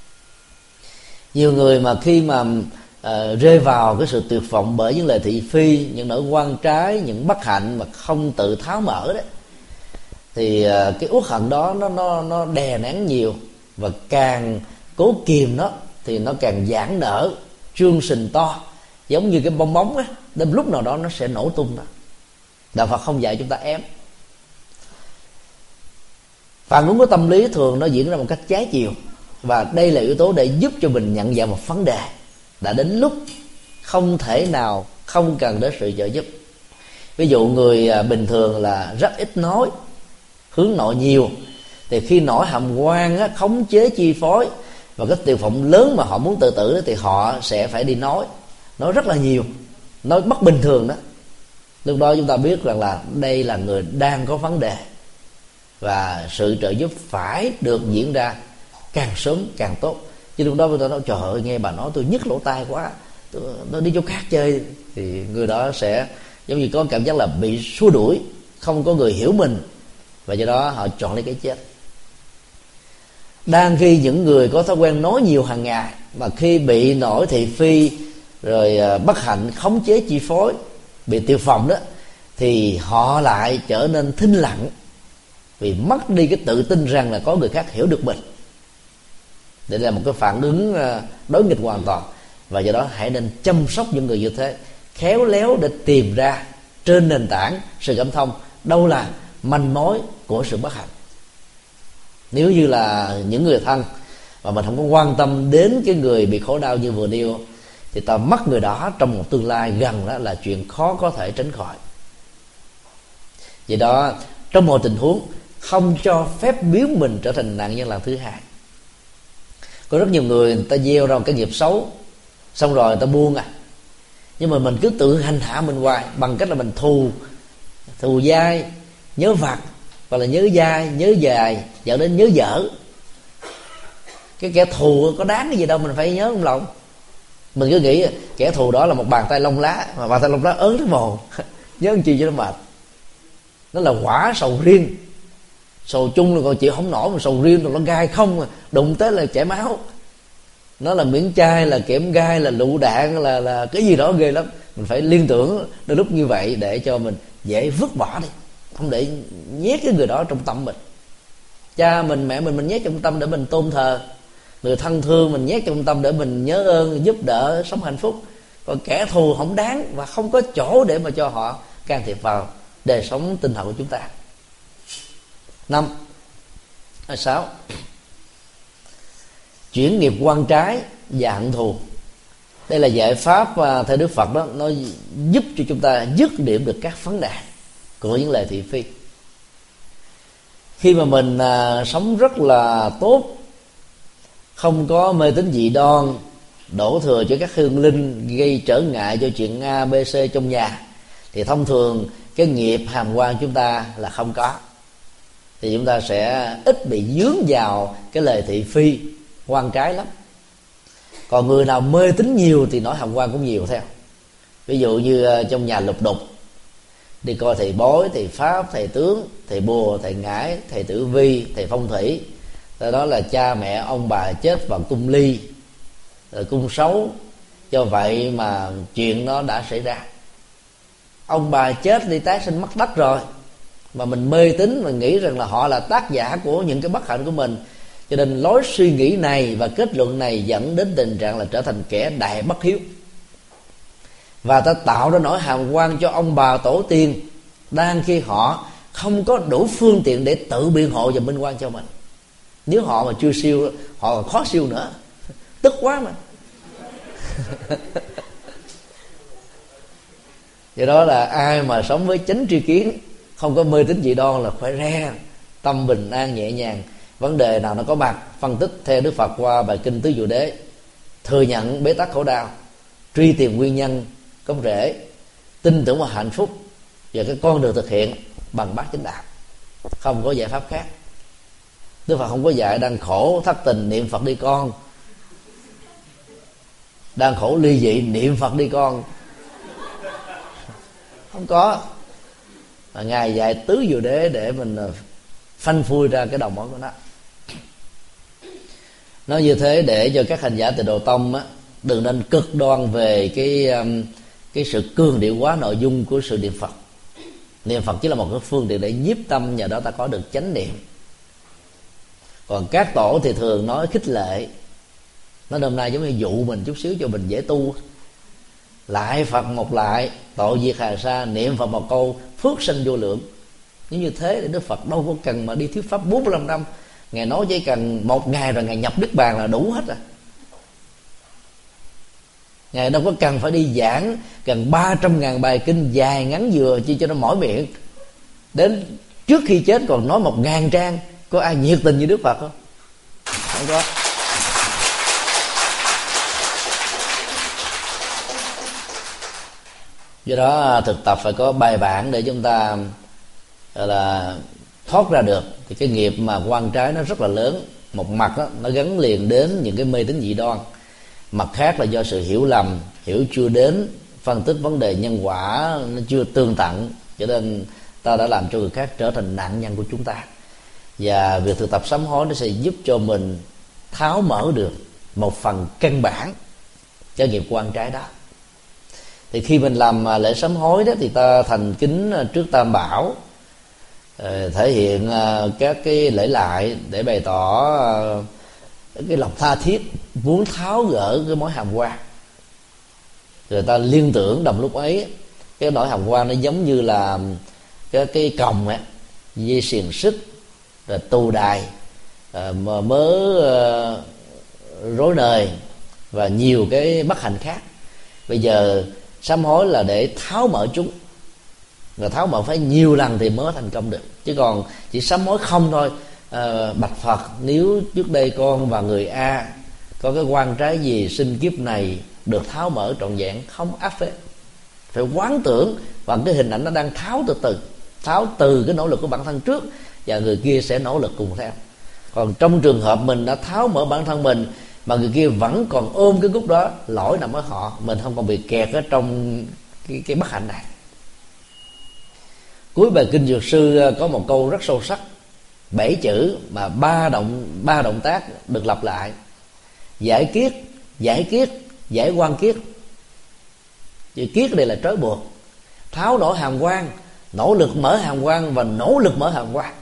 B: Nhiều người mà khi mà à, rơi vào cái sự tuyệt vọng bởi những lời thị phi, những nỗi oan trái, những bất hạnh mà không tự tháo mở đấy, thì à, cái uất hận đó nó nó nó đè nén nhiều, và càng cố kìm nó thì nó càng giãn nở, trương sình to, giống như cái bong bóng á, đến lúc nào đó nó sẽ nổ tung đó. Đạo Phật không dạy chúng ta ém. Phản ứng của tâm lý thường nó diễn ra một cách trái chiều, và đây là yếu tố để giúp cho mình nhận dạng một vấn đề đã đến lúc không thể nào không cần đến sự trợ giúp. Ví dụ người bình thường là rất ít nói, hướng nội nhiều, thì khi nỗi hàm oan á, khống chế chi phối và cái tuyệt vọng lớn mà họ muốn tự tử thì họ sẽ phải đi nói, nói rất là nhiều, nói bất bình thường đó. Lúc đó chúng ta biết rằng là đây là người đang có vấn đề, và sự trợ giúp phải được diễn ra càng sớm càng tốt. Chứ lúc đó người ta nói trời ơi, nghe bà nói tôi nhức lỗ tai quá, tôi, tôi đi chỗ khác chơi, thì người đó sẽ giống như có cảm giác là bị xua đuổi, không có người hiểu mình, và do đó họ chọn lấy cái chết. Đang khi những người có thói quen nói nhiều hàng ngày, mà khi bị nỗi thị phi rồi bất hạnh khống chế chi phối, bị tiêu phòng đó, thì họ lại trở nên thinh lặng, vì mất đi cái tự tin rằng là có người khác hiểu được mình. Đây là một cái phản ứng đối nghịch hoàn toàn, và do đó hãy nên chăm sóc những người như thế, khéo léo để tìm ra trên nền tảng sự cảm thông đâu là manh mối của sự bất hạnh. Nếu như là những người thân mà mình không có quan tâm đến cái người bị khổ đau như vừa nêu, thì ta mất người đó trong một tương lai gần đó là chuyện khó có thể tránh khỏi. Vậy đó, trong một tình huống không cho phép biến mình trở thành nạn nhân lần thứ hai. Có rất nhiều người, người ta gieo ra một cái nghiệp xấu, xong rồi người ta buông à. Nhưng mà mình cứ tự hành hạ mình hoài bằng cách là mình thù thù dai, nhớ vặt, hoặc là nhớ dai, nhớ dài, dẫn đến nhớ dở. Cái kẻ thù có đáng cái gì đâu mình phải nhớ trong lòng. Mình cứ nghĩ kẻ thù đó là một bàn tay lông lá, mà bàn tay lông lá ớn cái mồ nhớ làm chi cho nó mệt. Nó là quả sầu riêng, sầu chung là còn chịu không nổi, mà sầu riêng rồi nó gai không, đụng tới là chảy máu. Nó là miễn chai, là kẽm gai, là lựu đạn, là là cái gì đó ghê lắm. Mình phải liên tưởng đôi lúc như vậy để cho mình dễ vứt bỏ đi, không để nhét cái người đó trong tâm mình. Cha mình, mẹ mình mình nhét trong tâm để mình tôn thờ. Người thân thương mình nhét trong tâm để mình nhớ ơn, giúp đỡ, sống hạnh phúc. Còn kẻ thù không đáng và không có chỗ để mà cho họ can thiệp vào đời sống tinh thần của chúng ta. Năm, sáu, chuyển nghiệp quan trái và hận thù. Đây là giải pháp theo Đức Phật đó, nó giúp cho chúng ta dứt điểm được các vấn đề của những lời thị phi. Khi mà mình à, sống rất là tốt, không có mê tín dị đoan, đổ thừa cho các hương linh gây trở ngại cho chuyện A, B, C trong nhà, thì thông thường cái nghiệp hàm quan chúng ta là không có. Thì chúng ta sẽ ít bị dướng vào cái lời thị phi quan trái lắm. Còn người nào mê tín nhiều thì nỗi hàm quan cũng nhiều theo. Ví dụ như trong nhà lục đục, đi coi thầy bói, thầy pháp, thầy tướng, thầy bùa, thầy ngải, thầy tử vi, thầy phong thủy. Đó là cha mẹ ông bà chết vào cung ly, rồi cung xấu. Do vậy mà chuyện đó đã xảy ra. Ông bà chết đi tái sinh mất đất rồi, mà mình mê tín, mình nghĩ rằng là họ là tác giả của những cái bất hạnh của mình. Cho nên lối suy nghĩ này và kết luận này dẫn đến tình trạng là trở thành kẻ đại bất hiếu. Và ta tạo ra nỗi hàm quan cho ông bà tổ tiên, đang khi họ không có đủ phương tiện để tự biện hộ và minh oan cho mình. Nếu họ mà chưa siêu, họ còn khó siêu nữa. Tức quá mà. Do đó là ai mà sống với chánh tri kiến, không có mê tín dị đoan là khỏe re, tâm bình an nhẹ nhàng. Vấn đề nào nó có mặt, phân tích theo Đức Phật qua bài kinh Tứ Diệu Đế, thừa nhận bế tắc khổ đau, truy tìm nguyên nhân gốc rễ, tin tưởng vào hạnh phúc và cái con đường thực hiện bằng bát chánh đạo. Không có giải pháp khác. Đức Phật không có dạy đang khổ thất tình niệm Phật đi con, đang khổ ly dị niệm Phật đi con. Không có. Mà Ngài dạy Tứ Diệu Đế để mình phanh phui ra cái đầu mối của nó. Nói như thế để cho các hành giả Tịnh Độ Tông á, đừng nên cực đoan về cái cái sự cương điệu quá nội dung của sự niệm Phật. Niệm Phật chỉ là một cái phương tiện để nhiếp tâm, nhờ đó ta có được chánh niệm. Còn các tổ thì thường nói khích lệ, nó hôm nay giống như dụ mình chút xíu cho mình dễ tu. Lại Phật một lại, tội diệt hà sa, niệm Phật một câu, phước sanh vô lượng. Nếu như thế thì Đức Phật đâu có cần mà đi thuyết pháp bốn mươi lăm năm. Ngài nói chỉ cần một ngày rồi Ngài nhập Niết Bàn là đủ hết rồi. Ngài đâu có cần phải đi giảng gần ba trăm ngàn bài kinh dài ngắn vừa chi cho nó mỏi miệng. Đến trước khi chết còn nói một ngàn trang. Có ai nhiệt tình như Đức Phật không? Không có. Do đó thực tập phải có bài bản để chúng ta gọi là thoát ra được. Thì cái nghiệp mà quan trái nó rất là lớn. Một mặt đó, nó gắn liền đến những cái mê tín dị đoan. Mặt khác là do sự hiểu lầm, hiểu chưa đến, phân tích vấn đề nhân quả nó chưa tương tận, cho nên ta đã làm cho người khác trở thành nạn nhân của chúng ta. Và việc thực tập sám hối nó sẽ giúp cho mình tháo mở được một phần căn bản cho nghiệp quan trái đó. Thì khi mình làm lễ sám hối đó thì ta thành kính trước Tam Bảo, thể hiện các cái lễ lại để bày tỏ cái lòng tha thiết muốn tháo gỡ cái mối hàm quan. Người ta liên tưởng đồng lúc ấy cái nỗi hàm quan nó giống như là cái cái còng ấy, dây xiềng xích, rồi tù đài, mà mớ rối nời và nhiều cái bất hạnh khác. Bây giờ sám hối là để tháo mở chúng, và tháo mở phải nhiều lần thì mới thành công được. Chứ còn chỉ sám hối không thôi, à, bạch Phật, nếu trước đây con và người A có cái quan trái gì sinh kiếp này được tháo mở trọn vẹn không áp phế. Phải quán tưởng bằng cái hình ảnh nó đang tháo từ từ, tháo từ cái nỗ lực của bản thân trước, và người kia sẽ nỗ lực cùng theo. Còn trong trường hợp mình đã tháo mở bản thân mình mà người kia vẫn còn ôm cái gút đó, lỗi nằm ở họ, mình không còn bị kẹt ở trong cái, cái bất hạnh này. Cuối bài Kinh Dược Sư có một câu rất sâu sắc, bảy chữ mà ba động ba động tác được lặp lại: giải kiết, giải kiết, giải quan kiết. Chữ kiết đây là trói buộc, tháo nổi hàm quan, nỗ lực mở hàm quan và nỗ lực mở hàm quan.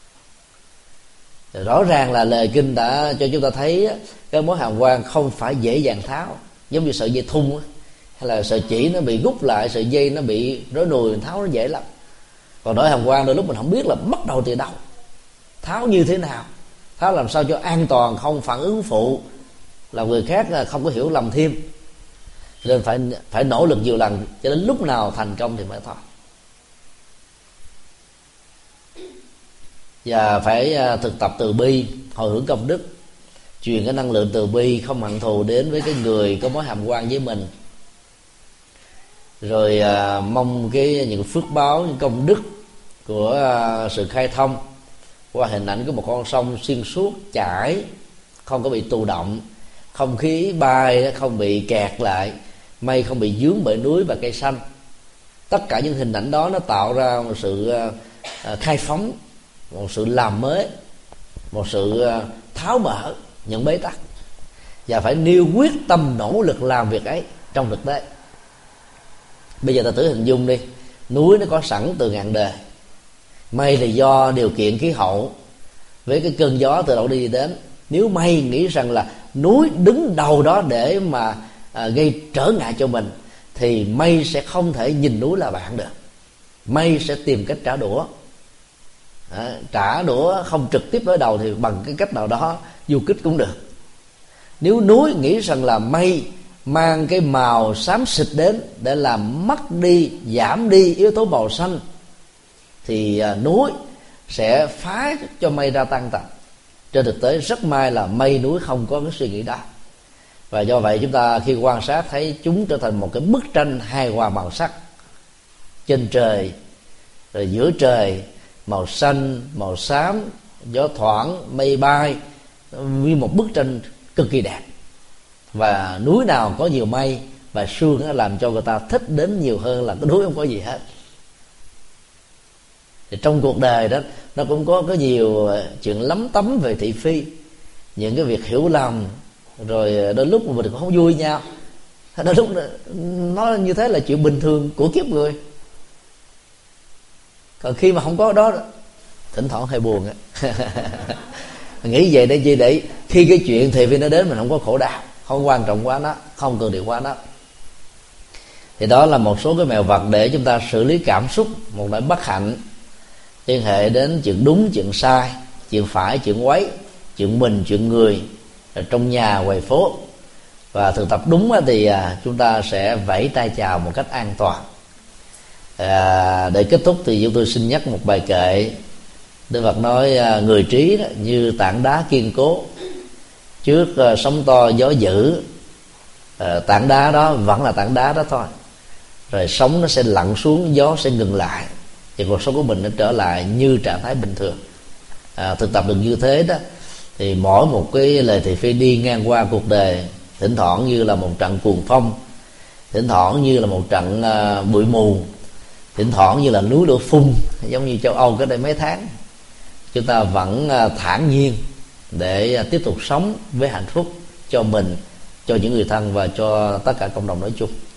B: Rõ ràng là lời kinh đã cho chúng ta thấy cái mối hàm quan không phải dễ dàng tháo, giống như sợi dây thun hay là sợi chỉ nó bị rút lại, sợi dây nó bị rối nùi, tháo nó dễ lắm. Còn nổi hàm quan đôi lúc mình không biết là bắt đầu từ đâu, tháo như thế nào, tháo làm sao cho an toàn, không phản ứng phụ, làm người khác không có hiểu lầm thêm. Nên phải phải nỗ lực nhiều lần cho đến lúc nào thành công thì mới thôi. Và phải thực tập từ bi, hồi hướng công đức, truyền cái năng lượng từ bi không hận thù đến với cái người có mối hàm quan với mình. Rồi à, mong cái những phước báo, những công đức của à, sự khai thông qua hình ảnh của một con sông xuyên suốt chảy, không có bị tù động, không khí bay không bị kẹt lại, mây không bị dướng bởi núi và cây xanh. Tất cả những hình ảnh đó nó tạo ra một sự à, khai phóng, một sự làm mới, một sự à, tháo mở những bế tắc, và phải nêu quyết tâm nỗ lực làm việc ấy trong thực tế. Bây giờ ta thử hình dung đi, núi nó có sẵn từ ngàn đời, mây là do điều kiện khí hậu với cái cơn gió từ đâu đi đến. Nếu mây nghĩ rằng là núi đứng đầu đó để mà à, gây trở ngại cho mình, thì mây sẽ không thể nhìn núi là bạn được. Mây sẽ tìm cách trả đũa. À, trả đũa không trực tiếp đối đầu thì bằng cái cách nào đó du kích cũng được. Nếu núi nghĩ rằng là mây mang cái màu xám xịt đến để làm mất đi, giảm đi yếu tố màu xanh, thì à, núi sẽ phá cho mây ra tan tành. Trên thực tế rất may là mây núi không có cái suy nghĩ đó, và do vậy chúng ta khi quan sát thấy chúng trở thành một cái bức tranh hài hòa màu sắc. Trên trời, rồi giữa trời, màu xanh, màu xám, gió thoảng, mây bay, như một bức tranh cực kỳ đẹp. Và núi nào có nhiều mây và sương nó làm cho người ta thích đến nhiều hơn là cái núi không có gì hết. Thì trong cuộc đời đó nó cũng có có nhiều chuyện lắm tấm về thị phi, những cái việc hiểu lầm, rồi đôi lúc mà mình cũng không vui nhau. Đôi lúc nó như thế là chuyện bình thường của kiếp người. Còn khi mà không có đó, thỉnh thoảng hơi buồn á. Nghĩ vậy để gì? Để khi cái chuyện thị phi nó đến mình không có khổ đau, không quan trọng quá nó, không cường điệu quá nó. Thì đó là một số cái mèo vặt để chúng ta xử lý cảm xúc một nỗi bất hạnh liên hệ đến chuyện đúng, chuyện sai, chuyện phải, chuyện quấy, chuyện mình, chuyện người, trong nhà, ngoài phố. Và thực tập đúng thì chúng ta sẽ vẫy tay chào một cách an toàn. À, để kết thúc thì chúng tôi xin nhắc một bài kệ. Đức Phật nói người trí đó, như tảng đá kiên cố, trước uh, sóng to gió dữ, uh, tảng đá đó vẫn là tảng đá đó thôi, rồi sóng nó sẽ lặn xuống, gió sẽ ngừng lại, thì cuộc sống của mình nó trở lại như trạng thái bình thường. À, thực tập được như thế đó, thì mỗi một cái lời thị phi đi ngang qua cuộc đời, thỉnh thoảng như là một trận cuồng phong, thỉnh thoảng như là một trận uh, bụi mù, thỉnh thoảng như là núi lửa phun, giống như châu Âu cách đây mấy tháng, chúng ta vẫn uh, thản nhiên để tiếp tục sống với hạnh phúc cho mình, cho những người thân và cho tất cả cộng đồng nói chung.